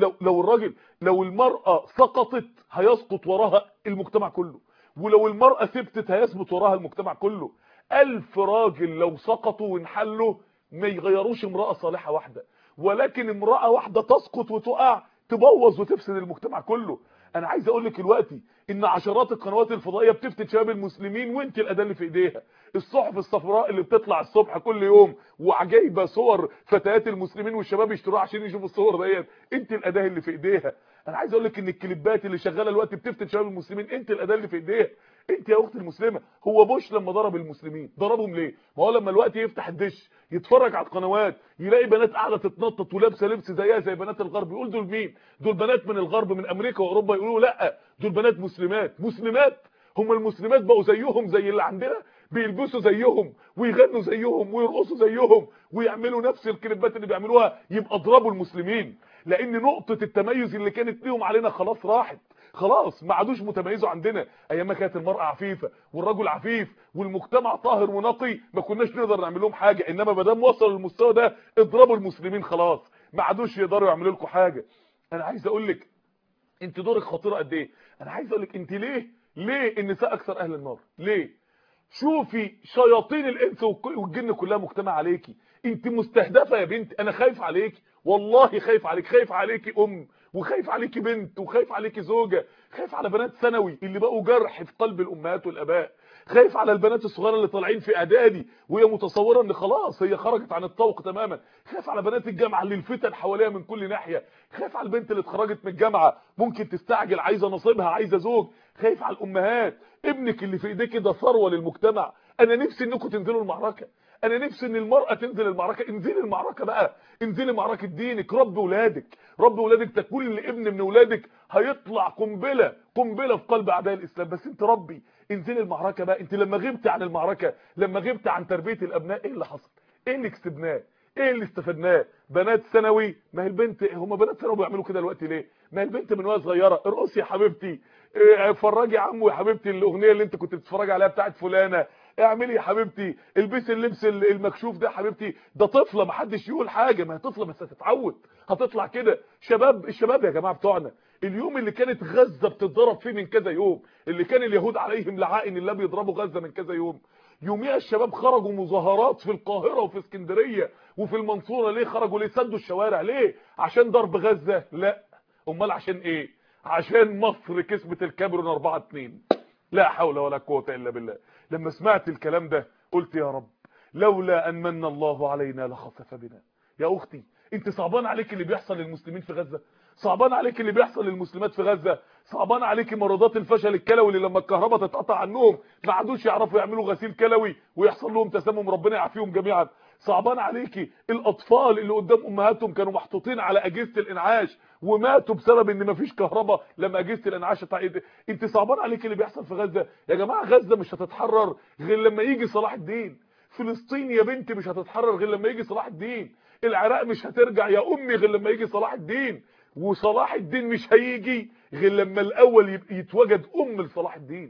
لو المراه سقطت هيسقط وراها المجتمع كله، ولو المرأة ثبتت هيثبت وراها المجتمع كله. 1000 راجل لو سقطوا وانحلوا ما يغيروش امرأة صالحة واحدة، ولكن امرأة واحدة تسقط وتقع تبوظ وتفسد المجتمع كله. انا عايز اقول لك دلوقتي ان عشرات القنوات الفضائيه بتفتن شباب المسلمين وانت الاداه اللي في ايديها. الصحف الصفراء اللي بتطلع الصبح كل يوم وعجايبه صور فتيات المسلمين والشباب يشتروها عشان يشوفوا الصور ديت، انت الاداه اللي في ايديها. انا عايز اقول لك ان الكليبات اللي شغاله دلوقتي بتفتن شباب المسلمين، انت الاداه اللي في ايديها. انت يا اختي المسلمه. هو بوش لما ضرب المسلمين ضربهم ليه؟ ما هو لما الوقت يفتح الدش يتفرج على القنوات يلاقي بنات قاعده تتنطط ولابسه لبس زيها زي بنات الغرب، يقول دول مين؟ دول بنات من الغرب من امريكا واوروبا. يقولوا لا دول بنات مسلمات. هم المسلمات بقوا زيهم زي اللي عندنا، بيلبسوا زيهم ويغنوا زيهم ويرقصوا زيهم ويعملوا نفس الكليبات اللي بيعملوها. يبقى اضربوا المسلمين، لان نقطه التميز اللي كانت ليهم علينا خلاص راحت. خلاص ما عادوش متميزوا عندنا. ايام ما كانت المراه عفيفه والرجل عفيف والمجتمع طاهر ونقي ما كناش نقدر نعمل لهم حاجه، انما ما دام وصلوا للمستوى ده اضربوا المسلمين خلاص ما عادوش يقدروا يعملوا لكم حاجه. انا عايز اقول لك انت دورك خطيره قد ايه. انا عايز اقول لك انت ليه النساء اكثر اهل النار؟ ليه؟ شوفي شياطين الانس والجن كلها مجتمع عليكي. انت مستهدفه يا بنت. انا خايف عليكي والله، خايف عليكي وخايف عليكي بنت وخايف عليكي زوجه، خايف على بنات ثانوي اللي بقوا جرح في قلب الامهات والاباء، خايف على البنات الصغيره اللي طالعين في اعدادي وهي متصوره ان خلاص هي خرجت عن الطوق تماما، خايف على بنات الجامعه اللي الفتن حواليها من كل ناحيه، خايف على البنت اللي اتخرجت من الجامعه ممكن تستعجل عايزه نصيبها عايزه زوج، خايف على الامهات. ابنك اللي في ايديك ده ثروه للمجتمع. انا نفسي انكم تنزلوا المعركه، انا نفسي ان المراه تنزل المعركه. انزلي المعركه بقى، انزلي معركه دينك. ربي ولادك ده كل ابن من ولادك هيطلع قنبله في قلب اعداء الاسلام. بس انت ربي انزلي المعركه بقى. انت لما غبت عن المعركه، لما غبت عن تربيه الابناء، ايه اللي حصل؟ ايه اللي كسبناه؟ ايه اللي استفدناه؟ بنات ثانوي، ما هي البنت هم بنات ثانوي بيعملوا كده دلوقتي ليه؟ ما هي البنت من وهي صغيره ارقصي يا حبيبتي، فرجي يا عمو يا حبيبتي الاغنيه اللي انت كنت بتتفرجي عليها بتاعت فلانه، اعملي يا حبيبتي البسي اللبس المكشوف ده يا حبيبتي. ده طفله ما حدش يقول حاجه، ما هي طفله بس هتتعود هتطلع كده. الشباب يا جماعه بتوعنا اليوم اللي كانت غزه بتتضرب فيه من كذا يوم، اللي كان اليهود عليهم لعائن الله بيضربوا غزه من كذا يوم، يوميها الشباب خرجوا مظاهرات في القاهره وفي اسكندريه وفي المنصوره. ليه خرجوا؟ ليه سدوا الشوارع؟ ليه؟ عشان ضرب غزه؟ لا، امال عشان ايه؟ عشان مصر كسبت الكاميرون 4-2. لا حول ولا قوه الا بالله. لما سمعت الكلام ده قلت يا رب لولا ان من الله علينا لخسف بنا. يا اختي انت صعبان عليك اللي بيحصل للمسلمين في غزه؟ صعبان عليك اللي بيحصل للمسلمات في غزه؟ صعبان عليك مرضات الفشل الكلوي اللي لما الكهرباء تتقطع عنهم ما عادوش يعرفوا يعملوا غسيل كلوي ويحصل لهم تسمم، ربنا يعافيهم جميعا؟ صعبان عليكي الاطفال اللي قدام امهاتهم كانوا محطوطين على اجهزه الانعاش وماتوا بسبب ان مفيش كهرباء لما اجهزه الانعاش انت صعبان عليك اللي بيحصل في غزه؟ يا جماعه غزه مش هتتحرر غير لما يجي صلاح الدين. فلسطين يا بنتي مش هتتحرر غير لما يجي صلاح الدين. العراق مش هترجع يا امي غير لما يجي صلاح الدين. وصلاح الدين مش هيجي غير لما الاول يتوجد لصلاح الدين.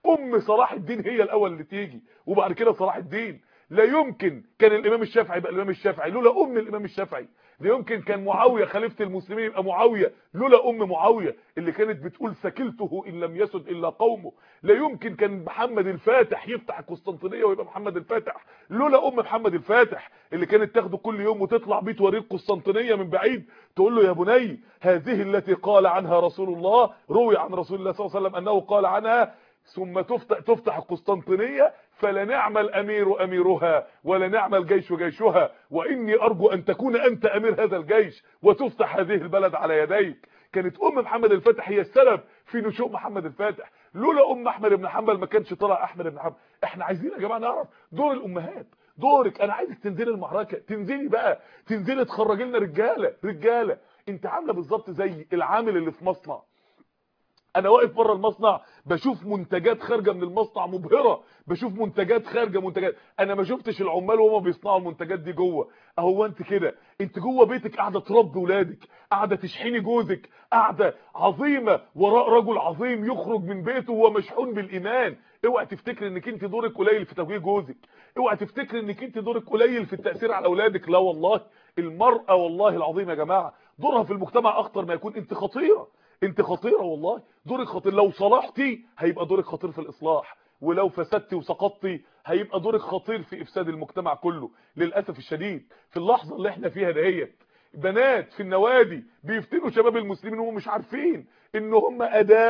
صلاح الدين هي الاول اللي تيجي وبعد كده صلاح الدين. لا يمكن كان الامام الشافعي يبقى الامام الشافعي لولا الامام الشافعي. لا يمكن كان معاويه خليفه المسلمين يبقى معاويه لولا معاويه اللي كانت بتقول سكلته ان لم يسد الا قومه. لا يمكن كان محمد الفاتح يفتح القسطنطينيه ويبقى محمد الفاتح لولا محمد الفاتح اللي كانت تاخده كل يوم وتطلع بيه توريه القسطنطينيه من بعيد تقول له يا بني هذه التي قال عنها رسول الله، روي عن رسول الله صلى الله عليه وسلم انه قال عنها ثم تفتح القسطنطينية فلا نعم الامير اميرها ولا نعم الجيش جيشها، واني ارجو ان تكون انت امير هذا الجيش وتفتح هذه البلد على يديك. كانت محمد الفاتح هي السبب في نشوء محمد الفاتح. لولا احمد بن حنبل ما كانش طلع احمد بن حنبل. احنا عايزين يا جماعه نعرف دور الامهات. دورك، انا عايزك تنزلي المعركه، تنزلي بقى، تنزلي تخرجي لنا رجاله. انت عامله بالظبط زي العامل اللي في مصنع. انا واقف بره المصنع بشوف منتجات خارجه من المصنع مبهره، بشوف منتجات خارجه. انا ما شفتش العمال وهم بيصنعوا المنتجات دي جوه. اهو انت كده، انت جوه بيتك قاعده تربي ولادك، قاعده تشحني جوزك، قاعده عظيمه وراء رجل عظيم يخرج من بيته وهو مشحون بالايمان. اوعى تفتكر انك انت دورك قليل في توجيه جوزك، اوعى تفتكر انك انت دورك قليل في التاثير على اولادك. لا والله، المراه والله العظيم يا جماعه دورها في المجتمع اخطر ما يكون. انت خطيره، انت خطيره والله، دورك خطير. لو صلحتي هيبقى دورك خطير في الاصلاح، ولو فسدتي وسقطتي هيبقى دورك خطير في افساد المجتمع كله. للاسف الشديد في اللحظه اللي احنا فيها دهيت بنات في النوادي بيفتنوا شباب المسلمين وهم مش عارفين ان هم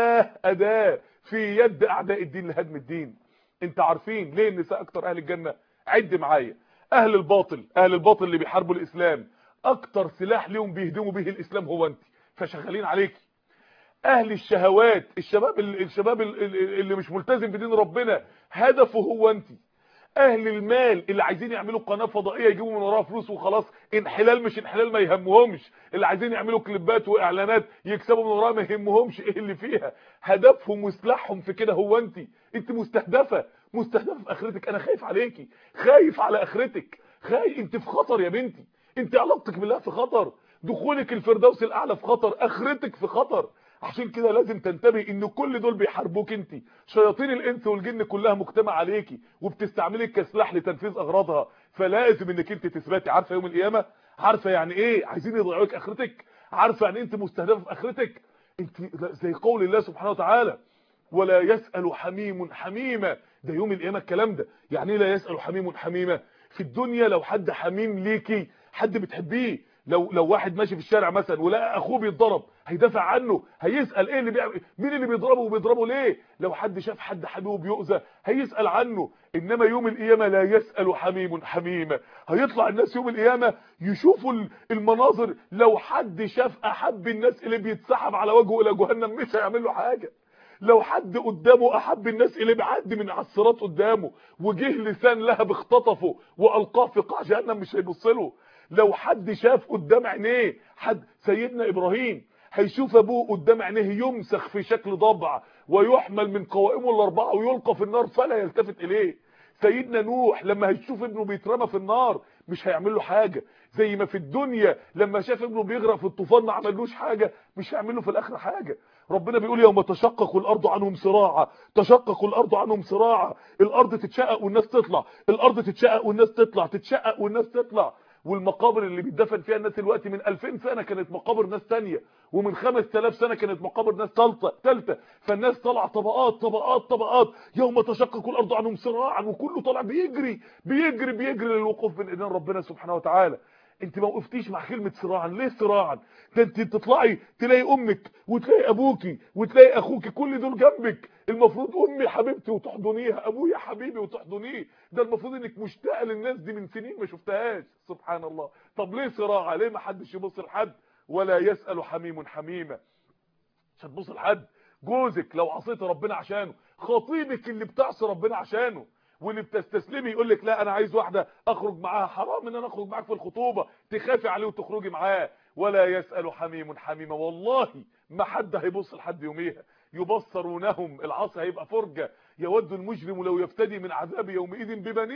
اداه في يد اعداء الدين لهدم الدين. انت عارفين ليه النساء اكتر اهل الجنه؟ عد معايا. اهل الباطل اللي بيحاربوا الاسلام اكتر سلاح ليهم بيهدموا به الاسلام هو انت، فشغالين عليكي. اهل الشهوات، الشباب اللي مش ملتزم بدين ربنا هدفه هو انت. اهل المال اللي عايزين يعملوا قناه فضائيه يجيبوا من وراها فلوس وخلاص، انحلال مش انحلال ما يهمهمش، اللي عايزين يعملوا كليبات واعلانات يكسبوا من وراها ما يهمهمش ايه اللي فيها، هدفهم وسلاحهم في كده هو انت. انت مستهدفه في اخرتك. انا خايف عليكي، خايف على اخرتك، انت في خطر يا بنتي، انت علاقتك بالله في خطر، دخولك الفردوس الاعلى في خطر، اخرتك في خطر. عشان كده لازم تنتبهي ان كل دول بيحاربوك انت. شياطين الانس والجن كلها مجتمع عليكي وبتستعملك كسلاح لتنفيذ اغراضها، فلازم انك انت تثبتي. عارفه يوم القيامه، عارفه يعني ايه عايزين يضيعوا لك اخرتك، عارفه يعني انت مستهدفه في اخرتك. انت زي قول الله سبحانه وتعالى ولا يسأل حميم حميمه. ده يوم القيامه الكلام ده. يعني ايه لا يسأل حميم حميمه؟ في الدنيا لو حد حميم ليكي، حد بتحبيه، لو واحد ماشي في الشارع مثلا ولقى اخوه بيتضرب هيدافع عنه، هيسال ايه اللي بيعمل، مين اللي بيضربه وبيضربه ليه. لو حد شاف حد حبيبه بيؤذى هيسال عنه. انما يوم القيامه لا يسال حميم حميمه. هيطلع الناس يوم القيامه يشوفوا المناظر. لو حد شاف احب الناس اللي بيتسحب على وجهه الى جهنم مش هيعمل له حاجه. لو حد قدامه احب الناس اللي بيعدي من على الصراط قدامه وجه لسان لهب اختطفه والقاه في قاع جهنم مش هيبص له. لو حد شاف قدام عينيه حد، سيدنا ابراهيم هيشوف ابوه قدام عينيه يمسخ في شكل ضبع ويحمل من قوائمه الاربعه ويلقى في النار فلا يلتفت اليه. سيدنا نوح لما هيشوف ابنه بيترمى في النار مش هيعمل له حاجه. زي ما في الدنيا لما شاف ابنه بيغرق في الطوفان ما عملوش حاجه، مش هيعمل له في الاخره حاجه. ربنا بيقول يوم تشقق الارض عنهم سراعا، تشقق الارض عنهم سراعا. الارض تتشقق والناس تطلع، الارض تتشقق والناس تطلع، تتشقق والناس تطلع. والمقابر اللي بيتدفن فيها الناس دلوقتي من 2000 سنه كانت مقابر ناس تانية، ومن 5000 سنه كانت مقابر ناس ثالثه. فالناس طالعه طبقات. يوم تشقق الارض عنهم سراعا، وكله طالع بيجري للوقوف بين ايدين ربنا سبحانه وتعالى. انت ما وقفتيش مع كلمه صراعا. ليه صراعا؟ ده انت تطلعي تلاقي امك وتلاقي ابوكي وتلاقي اخوكي كل دول جنبك. المفروض امي حبيبتي وتحضنيها، ابويا حبيبي وتحضنيه. ده المفروض انك مشتاقه للناس دي من سنين ما شفتهاش. سبحان الله. طب ليه صراع؟ ليه ما حدش يبص لحد؟ ولا يسأل حميم حميمه. مش هتبص لحد. جوزك لو عصيت ربنا عشانه، خطيبك اللي بتعصي ربنا عشانه واللي بتستسلمي يقول لك لا انا عايز واحده اخرج معاها، حرام ان انا اخرج معاك في الخطوبه، تخافي عليه وتخرجي معاه. ولا يسأل حميم حميمه. والله ما حد هيبص لحد يوميها. يبصرونهم، العصا هيبقى فرجه. يود المجرم لو يفتدي من عذاب يومئذ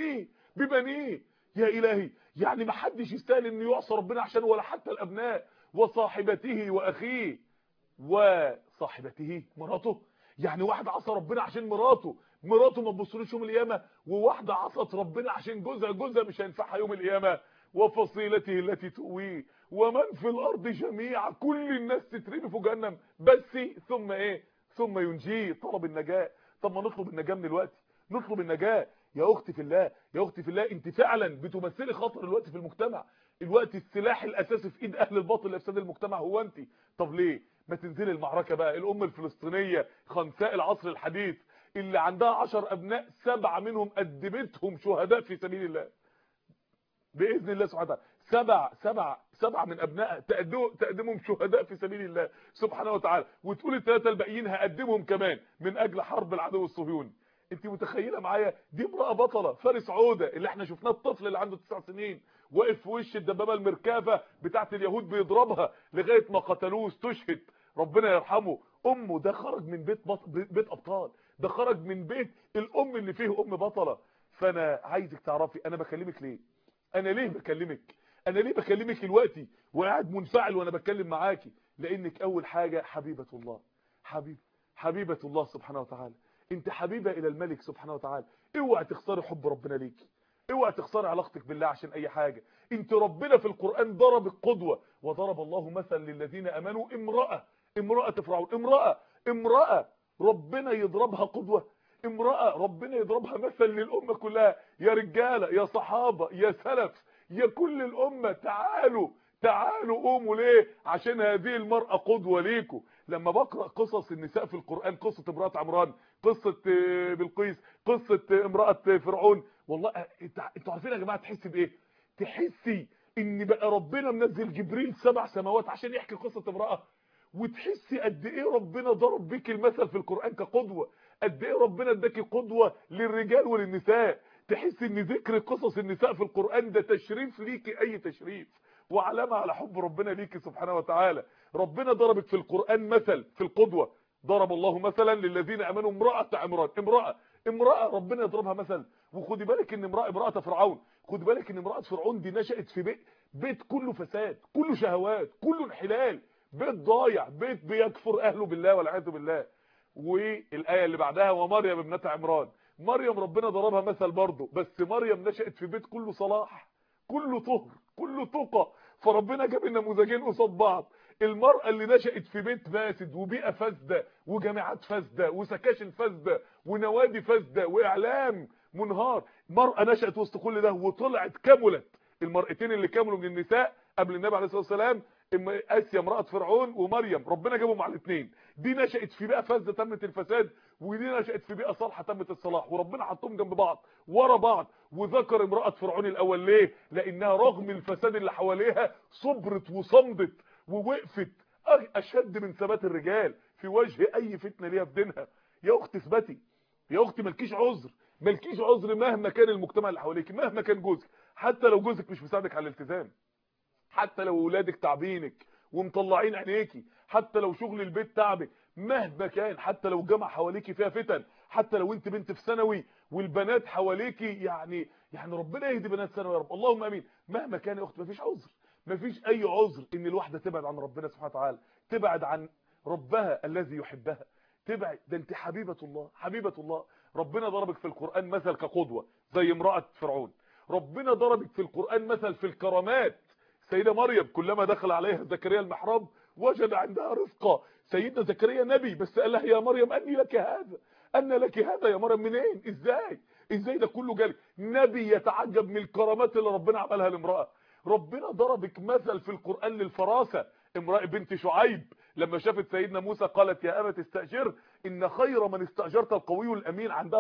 ببنيه. يا الهي، يعني ما حدش يستاهل انه يعصى ربنا عشانه، ولا حتى الابناء. وصاحبته واخيه. وصاحبته، مراته. يعني واحد عصى ربنا عشان مراته مراته ما تبصلوش يوم القيامه، وواحده عصت ربنا عشان جوزها مش هينفعها يوم القيامه، وفصيلته التي تؤويه ومن في الارض جميعا، كل الناس تترمي في جهنم بس ثم ايه؟ ثم ينجيه. طلب النجاه. طب ما نطلب النجاه من الوقت، نطلب النجاه. يا اختي في الله، يا اختي في الله، انت فعلا بتمثلي خطر الوقت في المجتمع. الوقت السلاح الاساسي في ايد اهل الباطل لافساد المجتمع هو انت. طب ليه ما تنزلي المعركه بقى؟ الام الفلسطينيه خنساء العصر الحديث اللي عندها 10 ابناء 7 منهم قدمتهم شهداء في سبيل الله باذن الله سبحانه وتعالى. سبعة من ابنائها تقدمهم شهداء في سبيل الله سبحانه وتعالى، وتقول الثلاثه الباقيين هقدمهم كمان من اجل حرب العدو الصهيوني. انت متخيله معايا؟ دي امراه بطله، فارس عوده اللي احنا شفناه، الطفل اللي عنده 9 سنين واقف في وش الدبابه المركافه بتاعت اليهود بيضربها لغايه ما قتلوه استشهد، ربنا يرحمه. امه ده خرج من بيت ابطال، ده خرج من بيت الام اللي فيه ام بطله. فانا عايزك تعرفي انا بكلمك ليه، انا ليه بكلمك دلوقتي وقاعد منفعل وانا بتكلم معاكي؟ لانك اول حاجه حبيبه الله، حبيبه الله سبحانه وتعالى. انت حبيبه الى الملك سبحانه وتعالى. اوعى تخسري حب ربنا ليكي، اوعى تخسري علاقتك بالله عشان اي حاجه. انت ربنا في القران ضرب القدوه، وضرب الله مثلا للذين امنوا امراه فرعون، امراه ربنا يضربها قدوه، امراه ربنا يضربها مثل للامه كلها. يا رجاله، يا صحابه، يا سلف، يا كل الامه، تعالوا قوموا ليه؟ عشان هذه المرأة قدوة ليكم. لما بقرأ قصص النساء في القرآن، قصة امرأة عمران، قصة بلقيس، قصة امرأة فرعون، والله انتوا عارفين يا جماعة تحسي بايه؟ تحسي ان بقى ربنا منزل جبريل 7 سماوات عشان يحكي قصة امرأة، وتحسي قد ايه ربنا ضرب بيك المثل في القرآن كقدوة، قد ايه ربنا اداكي قدوة للرجال وللنساء. تحسي ان ذكر قصص النساء في القرآن ده تشريف ليكي، اي تشريف، وعلامة على حب ربنا ليكي سبحانه وتعالى. ربنا ضربك في القرآن مثل في القدوة. ضرب الله مثلا للذين امنوا امرأة عمران، امرأة ربنا يضربها مثل. وخدي بالك ان امرأة فرعون، خدي بالك ان امرأة فرعون دي نشأت في بيت كله فساد، كله شهوات، كله انحلال، بيت ضايع، بيت بيكفر اهله بالله والعياذ بالله. والايه اللي بعدها ومريم ابنه عمران، مريم ربنا ضربها مثل برضه، بس مريم نشأت في بيت كله صلاح، كله طهر، كله تقى. فربنا جاب النموذجين قصاد بعض. المرأة اللي نشأت في بيت فاسد وبيئة فاسدة وجامعات فاسدة وسكاشن فاسدة ونوادي فاسدة واعلام منهار، مرأة نشأت وسط كل ده وطلعت كملت. المرأتين اللي كملوا من النساء قبل النبي عليه الصلاة والسلام، اسيا امرأة فرعون ومريم، ربنا جابهم مع الاثنين. دي نشأت في بيئة فاسدة تمت الفساد، ودي نشأت في بيئة صالحة تمت الصلاح، وربنا حطهم جنب بعض ورا بعض. وذكر امرأة فرعون الاول ليه؟ لانها رغم الفساد اللي حواليها صبرت وصمدت ووقفت اشد من ثبات الرجال في وجه اي فتنة ليها في دينها. يا اختي اثبتي، يا اختي مالكيش عذر، مالكيش عذر مهما كان المجتمع اللي حواليك، مهما كان جوزك، حتى لو جوزك مش مساعدك على الالتزام، حتى لو اولادك تعبينك ومطلعين عينيكي، حتى لو شغل البيت تعبك، مهما كان، حتى لو الجامعه حواليكي فيها فتن، حتى لو انت بنت في ثانوي والبنات حواليكي يعني ربنا يهدي بنات ثانوي يا رب، اللهم امين. مهما كان يا اخت مفيش عذر، مفيش اي عذر ان الواحده تبعد عن ربنا سبحانه وتعالى، تبعد عن ربها الذي يحبها، تبعد. ده انت حبيبه الله، حبيبه الله. ربنا ضربك في القران مثل كقدوه زي امراه فرعون. ربنا ضربك في القران مثل في الكرامات. سيدة مريم كلما دخل عليها زكريا المحراب وجد عندها رزقا. سيدنا زكريا نبي بس قال لها يا مريم أني لك هذا، أن لك هذا يا مريم، منين؟ ازاي ده كله جالك؟ نبي يتعجب من الكرامات اللي ربنا عملها لامرأة. ربنا ضربك مثل في القرآن للفراسة. امرأة بنت شعيب لما شافت سيدنا موسى قالت يا أبت استأجر إن خير من استأجرت القوي الأمين. عندها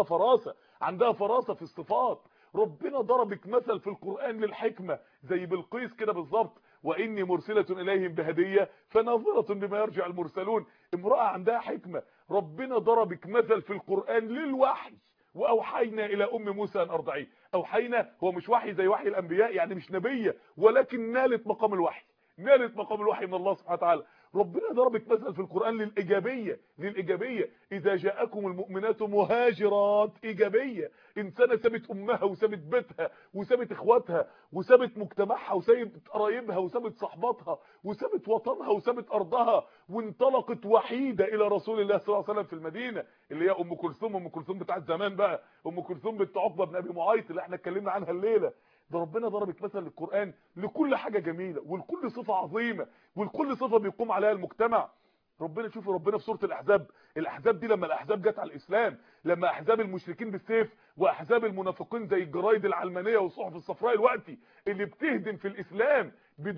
فراسة في الصفات. ربنا ضربك مثل في القرآن للحكمة زي بلقيس كده بالظبط، وإني مرسلة إليهم بهدية فناظرة بما يرجع المرسلون. امرأة عندها حكمة. ربنا ضربك مثل في القرآن للوحي، وأوحينا إلى أم موسى أن أرضعيه. أوحينا هو مش وحي زي وحي الأنبياء، يعني مش نبية، ولكن نالت مقام الوحي، نالت مقام الوحي من الله سبحانه وتعالى. ربنا ضربك مثل في القرآن للإيجابية. إذا جاءكم المؤمنات مهاجرات، إيجابية. إنسانة سابت أمها وسابت بيتها وسابت إخواتها وسابت مجتمعها وسابت قرايبها وسابت صحباتها وسابت وطنها وسابت أرضها، وانطلقت وحيدة إلى رسول الله صلى الله عليه وسلم في المدينة، اللي هي أم كلثوم بتاعت زمان بقى، أم كلثوم بنت عقبة بن أبي معيط اللي احنا اتكلمنا عنها الليلة. ده ربنا ضربك مثل للقرآن لكل حاجة جميلة ولكل صفة عظيمة ولكل صفة بيقوم عليها المجتمع. شوفوا ربنا في سورة الأحزاب دي، لما الأحزاب جت على الإسلام، لما أحزاب المشركين بالسيف وأحزاب المنافقين زي الجرايد العلمانية والصحف الصفراء الوقتي اللي بتهدم في الإسلام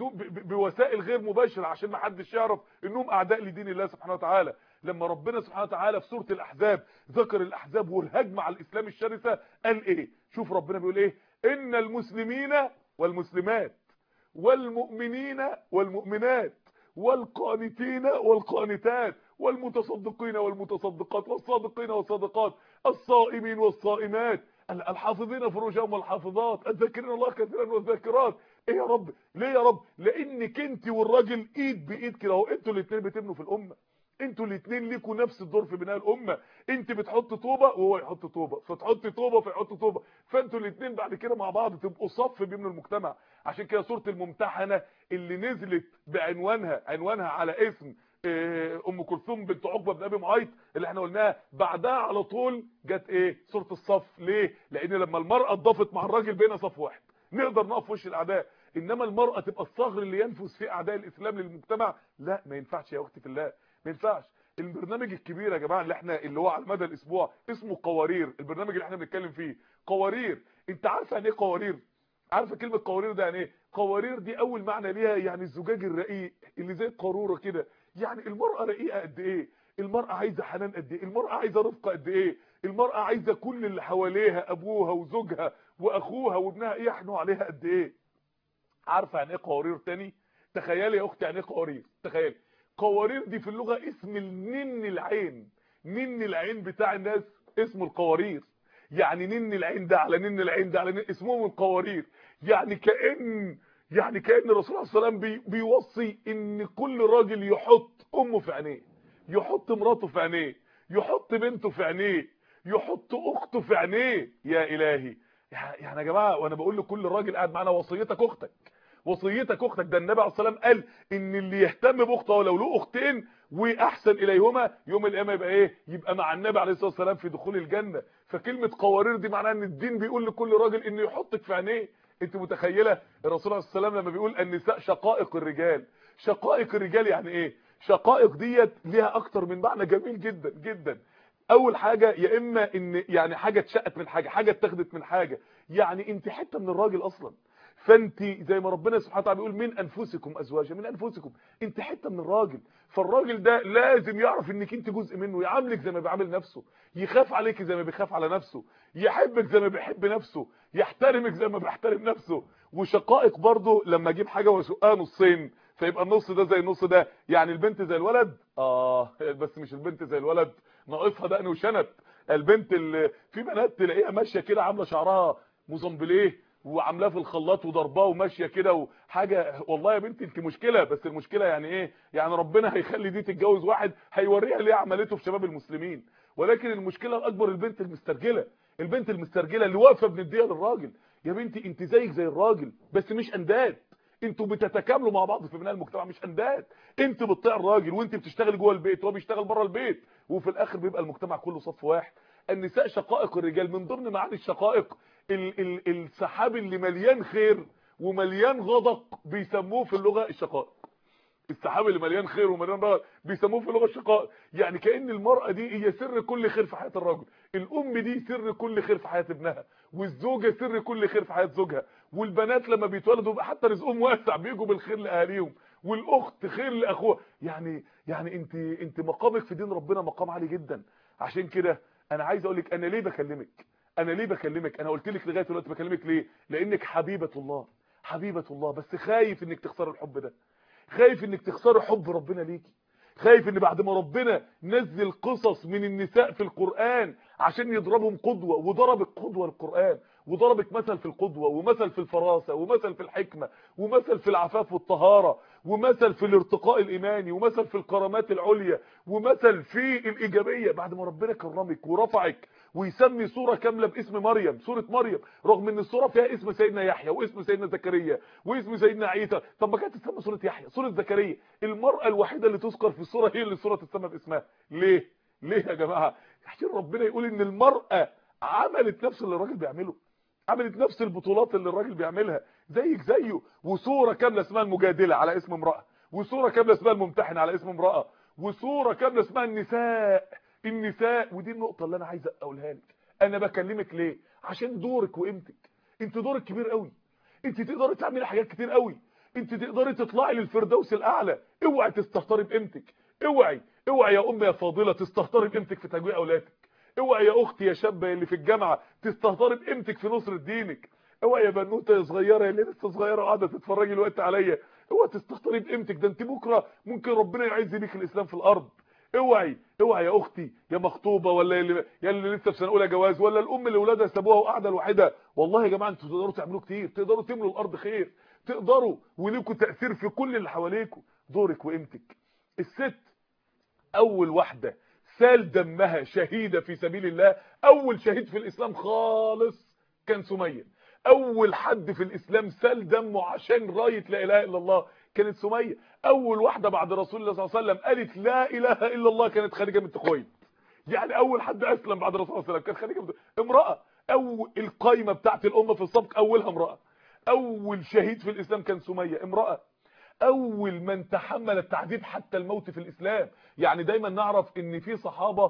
بوسائل غير مباشرة عشان ما حدش يعرف إنهم أعداء لدين الله سبحانه وتعالى. لما ربنا سبحانه وتعالى في سورة الأحزاب ذكر الأحزاب والهجمة على الإسلام الشرسة، قال إيه؟ شوف ربنا بيقول إيه: إن المسلمين والمسلمات والمؤمنين والمؤمنات والقانتين والقانتات والمتصدقين والمتصدقات والصادقين والصادقات الصائمين والصائمات الحافظين فروجهم والحافظات الذاكرين الله كثيرا والذاكرات. ايه يا رب؟ ليه يا رب؟ لانك انت والراجل ايد بايد كده اهو، انتوا الاثنين بتبنوا في الامه، انتوا الاثنين ليكوا نفس الدور في بناء الامه. انت بتحط طوبه وهو يحط طوبه، فتحط طوبه فيحط طوبه، فانتوا الاثنين بعد كده مع بعض تبقوا صف بيبنوا المجتمع. عشان كده سوره الممتحنه اللي نزلت عنوانها على اسم ام كلثوم بنت عقبه بن ابي معيط اللي احنا قلناها، بعدها على طول جت ايه؟ سوره الصف. ليه؟ لان لما المراه اتضافت مع الراجل بقينا صف واحد، نقدر نقف في وش الاعداء. انما المراه تبقى الصغر اللي ينفذ فيه اعداء الاسلام للمجتمع، لا ما ينفعش يا اختي في الله، ما ينفعش. البرنامج الكبير يا جماعه اللي هو على مدى الاسبوع اسمه قوارير، البرنامج اللي احنا بنتكلم فيه قوارير. انت عارفه يعني ايه قوارير؟ عارفه كلمه قوارير ده يعني ايه؟ قوارير دي اول معنى ليها يعني الزجاج الرقيق اللي زي القاروره كده. يعني المراه رقيقه قد ايه، المراه عايزه حنان قد ايه، المراه عايزه رفقه قد ايه، المراه عايزه كل اللي حواليها ابوها وزوجها واخوها وابنها يحنوا عليها قد ايه. عارفه يعني ايه قوارير تاني؟ تخيلي يا اختي يعني ايه قوارير. تخيلي قوارير دي في اللغه اسم النن العين، نن العين بتاع الناس اسمه القوارير. يعني نن العين ده على نن العين ده على نن اسمهم القوارير. يعني كأن الرسول عليه الصلاه والسلام بيوصي ان كل راجل يحط امه في عينيه، يحط مراته في عينيه، يحط بنته في عينيه، يحط اخته في عينيه. يا الهي، يعني يا جماعه، وانا بقول لكل راجل قاعد معانا وصيتك اختك، وصيتك اختك. ده النبي عليه الصلاه والسلام قال ان اللي يهتم باخته ولو له اختين واحسن اليهما يوم القيامه يبقى ايه؟ يبقى مع النبي عليه الصلاه والسلام في دخول الجنه. فكلمه قوارير دي معناها ان الدين بيقول لكل راجل انه يحطك في عينيه. انت متخيله الرسول عليه الصلاه والسلام لما بيقول النساء شقائق الرجال؟ شقائق الرجال يعني ايه؟ شقائق ديت ليها اكتر من معنى جميل جدا جدا. اول حاجه يا اما ان يعني حاجه اتشقت من حاجه اتاخدت من حاجه، يعني انت حته من الراجل اصلا، فانت زي ما ربنا سبحانه وتعالى بيقول من انفسكم ازواجا، من انفسكم، انت حته من الراجل. فالراجل ده لازم يعرف انك انت جزء منه، يعاملك زي ما بيعامل نفسه، يخاف عليك زي ما بيخاف على نفسه، يحبك زي ما بيحب نفسه، يحترمك زي ما بيحترم نفسه. وشقائق برضه لما اجيب حاجه واشقها نصين فيبقى النص ده زي النص ده، يعني البنت زي الولد، بس مش البنت زي الولد ناقصها دقن وشنب. البنت اللي في بنات تلاقيها ماشيه كده عامله شعرها موزمبليه وعاملاه في الخلاط وضرباه وماشيه كده وحاجه، والله يا بنتي انت مشكله. بس المشكله يعني ايه؟ يعني ربنا هيخلي دي تتجوز واحد هيوريها ليه عملته في شباب المسلمين. ولكن المشكله الاكبر البنت المسترجله، البنت المسترجله اللي واقفه بنديها للراجل. يا بنتي انت زيك زي الراجل بس مش انداد، انتوا بتتكاملوا مع بعض في بناء المجتمع مش انداد. انت بتطيع الراجل وانت بتشتغل جوه البيت وهو بيشتغل بره البيت، وفي الاخر بيبقى المجتمع كله صف واحد. النساء شقائق الرجال. من ضمن معاني الشقائق السحاب اللي مليان خير ومليان غضب بيسموه في اللغه الشقائق. السحاب اللي مليان خير ومليان غضب بيسموه في اللغه الشقائق. يعني كأن المرأة دي هي سر كل خير في حياه الرجل، الام دي سر كل خير في حياه ابنها، والزوجه سر كل خير في حياه زوجها، والبنات لما بيتولدوا حتى رزقهم واسع بيجوا بالخير لاهاليهم، والاخت خير لاخوها. يعني انت مقامك في دين ربنا مقام عالي جدا. عشان كده انا عايز اقول لك انا ليه بكلمك. انا قلت لك لغايه دلوقتي بكلمك ليه؟ لانك حبيبه الله، حبيبه الله، بس خايف انك تخسر الحب ده، خايف انك تخسر حب ربنا ليكي، خايف ان بعد ما ربنا نزل قصص من النساء في القرآن عشان يضربهم قدوة، وضرب القدوة القرآن، وضربك مثل في القدوة، ومثل في الفراسة، ومثل في الحكمة، ومثل في العفاف والطهارة، ومثل في الارتقاء الإيماني، ومثل في الكرامات العليا، ومثل في الإيجابية. بعد ما ربنا كرمك ورفعك ويسمي سورة كاملة باسم مريم، سورة مريم، رغم ان السورة فيها اسم سيدنا يحيى واسم سيدنا زكريا واسم سيدنا عيسى، طب ما كانت تسمى سورة يحيى، سورة زكريا. المرأة الوحيدة اللي تذكر في السورة هي اللي السورة تسمى باسمها. ليه؟ ليه يا جماعة؟ عشان ربنا يقول ان المرأة عملت نفس اللي الراجل بيعمله، عملت نفس البطولات اللي الراجل بيعملها زيك زيه. وسورة كاملة اسمها المجادلة على اسم امرأة، وسورة كاملة اسمها الممتحن على اسم امرأة، وسورة كاملة اسمها النساء. النساء، ودي النقطة اللي انا عايز اقولها لك. انا بكلمك ليه؟ عشان دورك وقيمتك. انت دورك كبير قوي، انت تقدري تعملي حاجات كتير قوي، انت تقدري تطلعي للفردوس الاعلى. اوعي تستهتري بقيمتك، اوعي يا ام يا فاضله تستهتري بقيمتك في تجويع اولادك، اوعي يا اختي يا شابه اللي في الجامعه تستهتري بقيمتك في نصره دينك، اوعي يا بنوته يا صغيره اللي لسه صغيره وقاعده تتفرجي الوقت عليا، اوعي تستهتري بقيمتك. ده انت بكره ممكن ربنا يعز بيك الاسلام في الارض. اوعي يا اختي يا مخطوبه، ولا اللي لسه في سنه اولى جواز، ولا الام اللي اولادها سابوها وقاعده لوحدها. والله يا جماعه انتوا تقدروا تعملوا كتير، تقدروا تملوا الارض خير، تقدروا وليكوا تاثير في كل اللي حواليكوا. دورك وقيمتك. الست اول واحده سال دمها شهيده في سبيل الله، اول شهيد في الاسلام خالص كان سميه. اول حد في الاسلام سال دمه عشان رايه لا اله الا الله كانت سميه. اول واحده بعد رسول الله صلى الله عليه وسلم قالت لا اله الا الله كانت خديجه بنت خويلد. يعني اول حد اسلم بعد رسول الله صلى الله عليه وسلم كانت خديجه بنت امراه. اول القايمه بتاعت الامه في السبق اولها امراه. اول شهيد في الاسلام كان سميه امراه. اول من تحمل التعذيب حتى الموت في الاسلام. يعني دايما نعرف ان في صحابه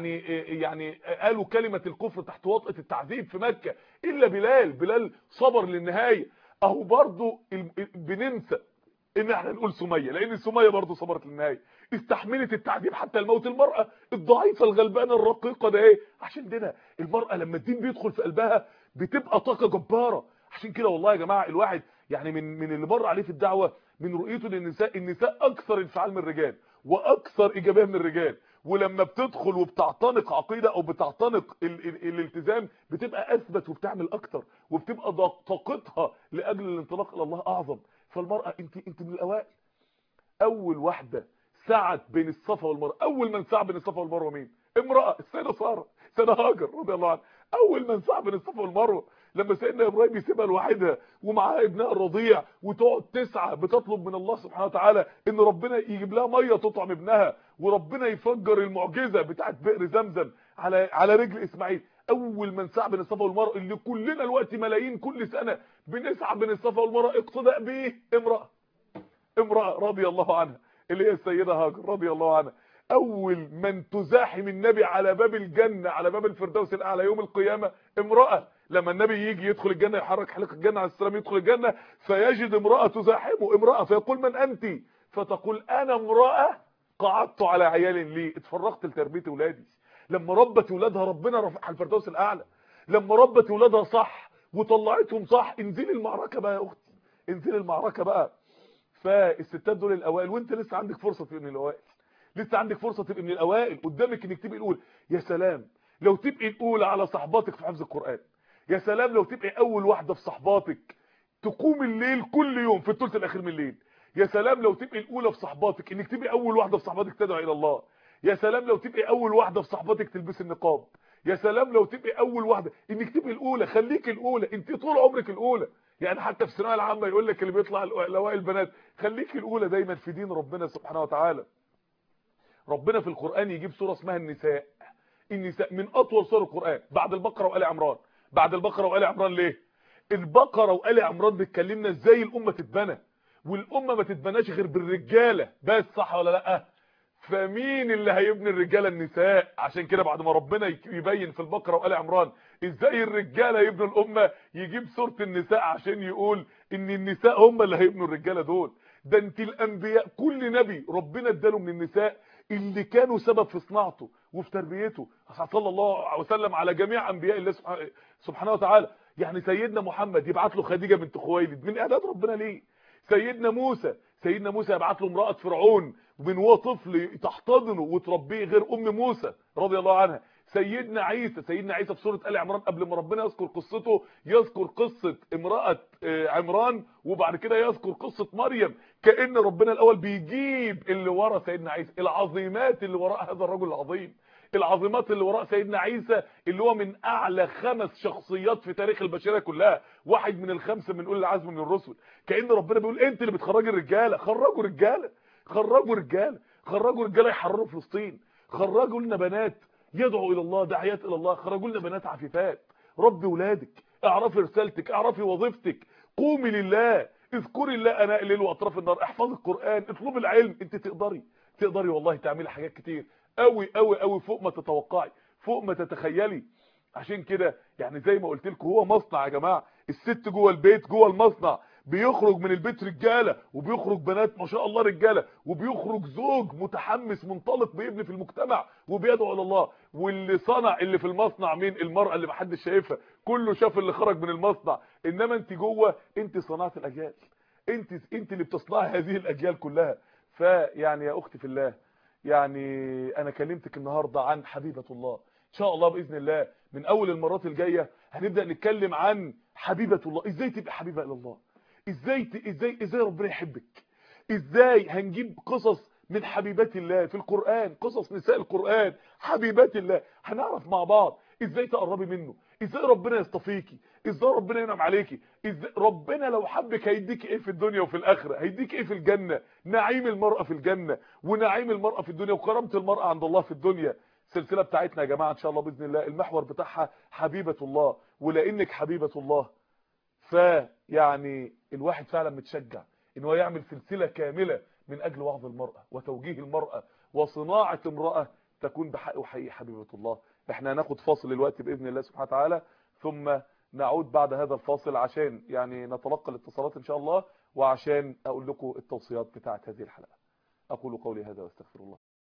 يعني قالوا كلمه الكفر تحت وطأة التعذيب في مكه، الا بلال صبر للنهايه. اهو برضو بننسى ان احنا نقول سميه، لان سميه برضو صبرت للنهايه، استحملت التعذيب حتى الموت. المراه الضعيفه الغلبانه الرقيقه ده ايه؟ عشان كده المراه لما الدين بيدخل في قلبها بتبقى طاقه جباره. عشان كده والله يا جماعه الواحد يعني من اللي مر عليه في الدعوه من رؤيته للنساء، النساء اكثر انفعال من الرجال واكثر ايجابيه من الرجال. ولما بتدخل وبتعتنق عقيده او بتعتنق الالتزام بتبقى اثبت وبتعمل اكتر، وبتبقى طاقتها لاجل الانطلاق الى الله اعظم. فالمراه انت من الاوائل. اول واحده سعت بين الصفا والمروه، اول من سعى بين الصفا والمروه مين؟ امراه، السيده ساره، السيده هاجر رضي الله عنها، اول من سعى بين الصفا والمروه. لما سيدنا ابراهيم يسيبها لوحدها ومعاها ابنها الرضيع وتقعد تسعى بتطلب من الله سبحانه وتعالى ان ربنا يجيب لها ميه تطعم ابنها، وربنا يفجر المعجزه بتاعت بئر زمزم على رجل اسماعيل. اول من سعى بين الصفا والمروه اللي كلنا الوقت ملايين كل سنه بنسعى بين الصفا والمروه اقتداء به امراه رضي الله عنها اللي هي السيده هاجر رضي الله عنها. اول من تزاحم النبي على باب الجنه، على باب الفردوس الاعلى يوم القيامه امراه. لما النبي يجي يدخل الجنه يحرك حلق الجنه على السلام يدخل الجنه فيجد امراه تزاحمه، امراه، فيقول من انت؟ فتقول انا امراه قعدت على عيال لي، اتفرغت لتربيه اولادي. لما ربت اولادها ربنا رفعها الفردوس الاعلى. لما ربت اولادها صح وطلعتهم صح، انزلي المعركه بقى يا اختي، انزلي المعركه بقى. فالستات دول الاوائل، وانت لسه عندك فرصه تبقى من الاوائل، لسه عندك فرصه تبقى من الاوائل. قدامك انك تبقي الاولى. يا سلام لو تبقي الاولى على صحباتك في حفظ القران، يا سلام لو تبقي اول واحده في صحباتك تقوم الليل كل يوم في الثلث الاخير من الليل، يا سلام لو تبقي الاولى في صحباتك انك تبقي اول واحده في صحباتك تدعو الى الله، يا سلام لو تبقي اول واحده في صحباتك تلبسي النقاب، يا سلام لو تبقي اول واحده انك تبقي الاولى. خليك الاولى، انت طول عمرك الاولى. يعني حتى في الثانويه العامه يقول لك اللي بيطلع الاوائل البنات، خليك الاولى دايما في دين ربنا سبحانه وتعالى. ربنا في القرآن يجيب سورة اسمها النساء. النساء من اطول سور القرآن بعد البقرة وآل عمران. بعد البقرة وآل عمران ليه؟ البقرة وآل عمران بتكلمنا ازاي الامة تتبنى، والامة ما تتبناش غير بالرجالة بس، صح ولا لا؟ فمين اللي هيبني الرجالة؟ النساء. عشان كده بعد ما ربنا يبين في البقرة وآل عمران ازاي الرجالة يبنوا الامة، يجيب سورة النساء عشان يقول ان النساء هم اللي هيبنوا الرجالة دول. ده انت الانبياء كل نبي ربنا اداله من النساء اللي كانوا سبب في صناعته وفي تربيته. صلى الله عليه وسلم على جميع انبياء الله سبحانه وتعالى. يعني سيدنا محمد يبعت له خديجه بنت خويلد من اعداد ربنا ليه. سيدنا موسى سيدنا موسى يبعت له امراه فرعون ومن هو طفل تحتضنه وتربيه غير ام موسى رضي الله عنها. سيدنا عيسى في سوره ال عمران قبل ما ربنا يذكر قصته يذكر قصه امراه عمران وبعد كده يذكر قصه مريم، كأن ربنا الاول بيجيب اللي ورا سيدنا عيسى، العظيمات اللي وراء هذا الرجل العظيم، العظيمات اللي وراء سيدنا عيسى اللي هو من اعلى 5 شخصيات في تاريخ البشريه كلها، واحد من ال5 من اولي العزم من الرسل. كأن ربنا بيقول انت اللي بتخرجي الرجاله، خرجوا رجاله، خرجوا رجاله، خرجوا رجاله يحرروا فلسطين، خرجوا لنا بنات يدعوا الى الله، داعيات الى الله، خرجوا لنا بنات عفيفات. ربي ولادك، اعرفي رسالتك، اعرفي وظيفتك، قومي لله، اذكري الله اناء الليل واطراف النهار، احفظي القران، اطلبي العلم. انت تقدري والله تعملي حاجات كتير قوي قوي قوي فوق ما تتوقعي، فوق ما تتخيلي. عشان كده يعني زي ما قلت لكم هو مصنع يا جماعه، الست جوه البيت جوه المصنع، بيخرج من البيت رجاله وبيخرج بنات ما شاء الله رجاله، وبيخرج زوج متحمس منطلق بيبني في المجتمع وبيدعو الى الله. واللي صنع اللي في المصنع مين؟ المراه اللي محدش شايفها، كله شاف اللي خرج من المصنع، انما انت جوه انت صناعه الاجيال، انت اللي بتصنعي هذه الاجيال كلها. فيعني يا اختي في الله، يعني انا كلمتك النهارده عن حبيبه الله، ان شاء الله باذن الله من اول المرات الجايه هنبدا نتكلم عن حبيبه الله، ازاي تبقى حبيبه الى الله، ازاي ربنا يحبك، ازاي هنجيب قصص من حبيبات الله في القرآن، قصص نساء القرآن حبيبات الله، هنعرف مع بعض ازاي تقربي منه، ازاي ربنا يصطفيكي، ازاي ربنا ينعم عليكي، ازاي ربنا لو حبك هيديك ايه في الدنيا وفي الاخره، هيديك ايه في الجنه، نعيم المرأة في الجنه ونعيم المرأة في الدنيا وكرامه المرأة عند الله في الدنيا. السلسله بتاعتنا يا جماعه ان شاء الله باذن الله المحور بتاعها حبيبه الله، ولانك حبيبه الله فيعني الواحد فعلا متشجع ان هو يعمل سلسله كامله من اجل وعظ المراه وتوجيه المراه وصناعه امراه تكون بحق وحقيقي حبيبه الله. احنا هناخد فاصل دلوقتي باذن الله سبحانه وتعالى، ثم نعود بعد هذا الفاصل عشان يعني نتلقى الاتصالات ان شاء الله، وعشان اقول لكم التوصيات بتاعه هذه الحلقه. اقول قولي هذا واستغفر الله.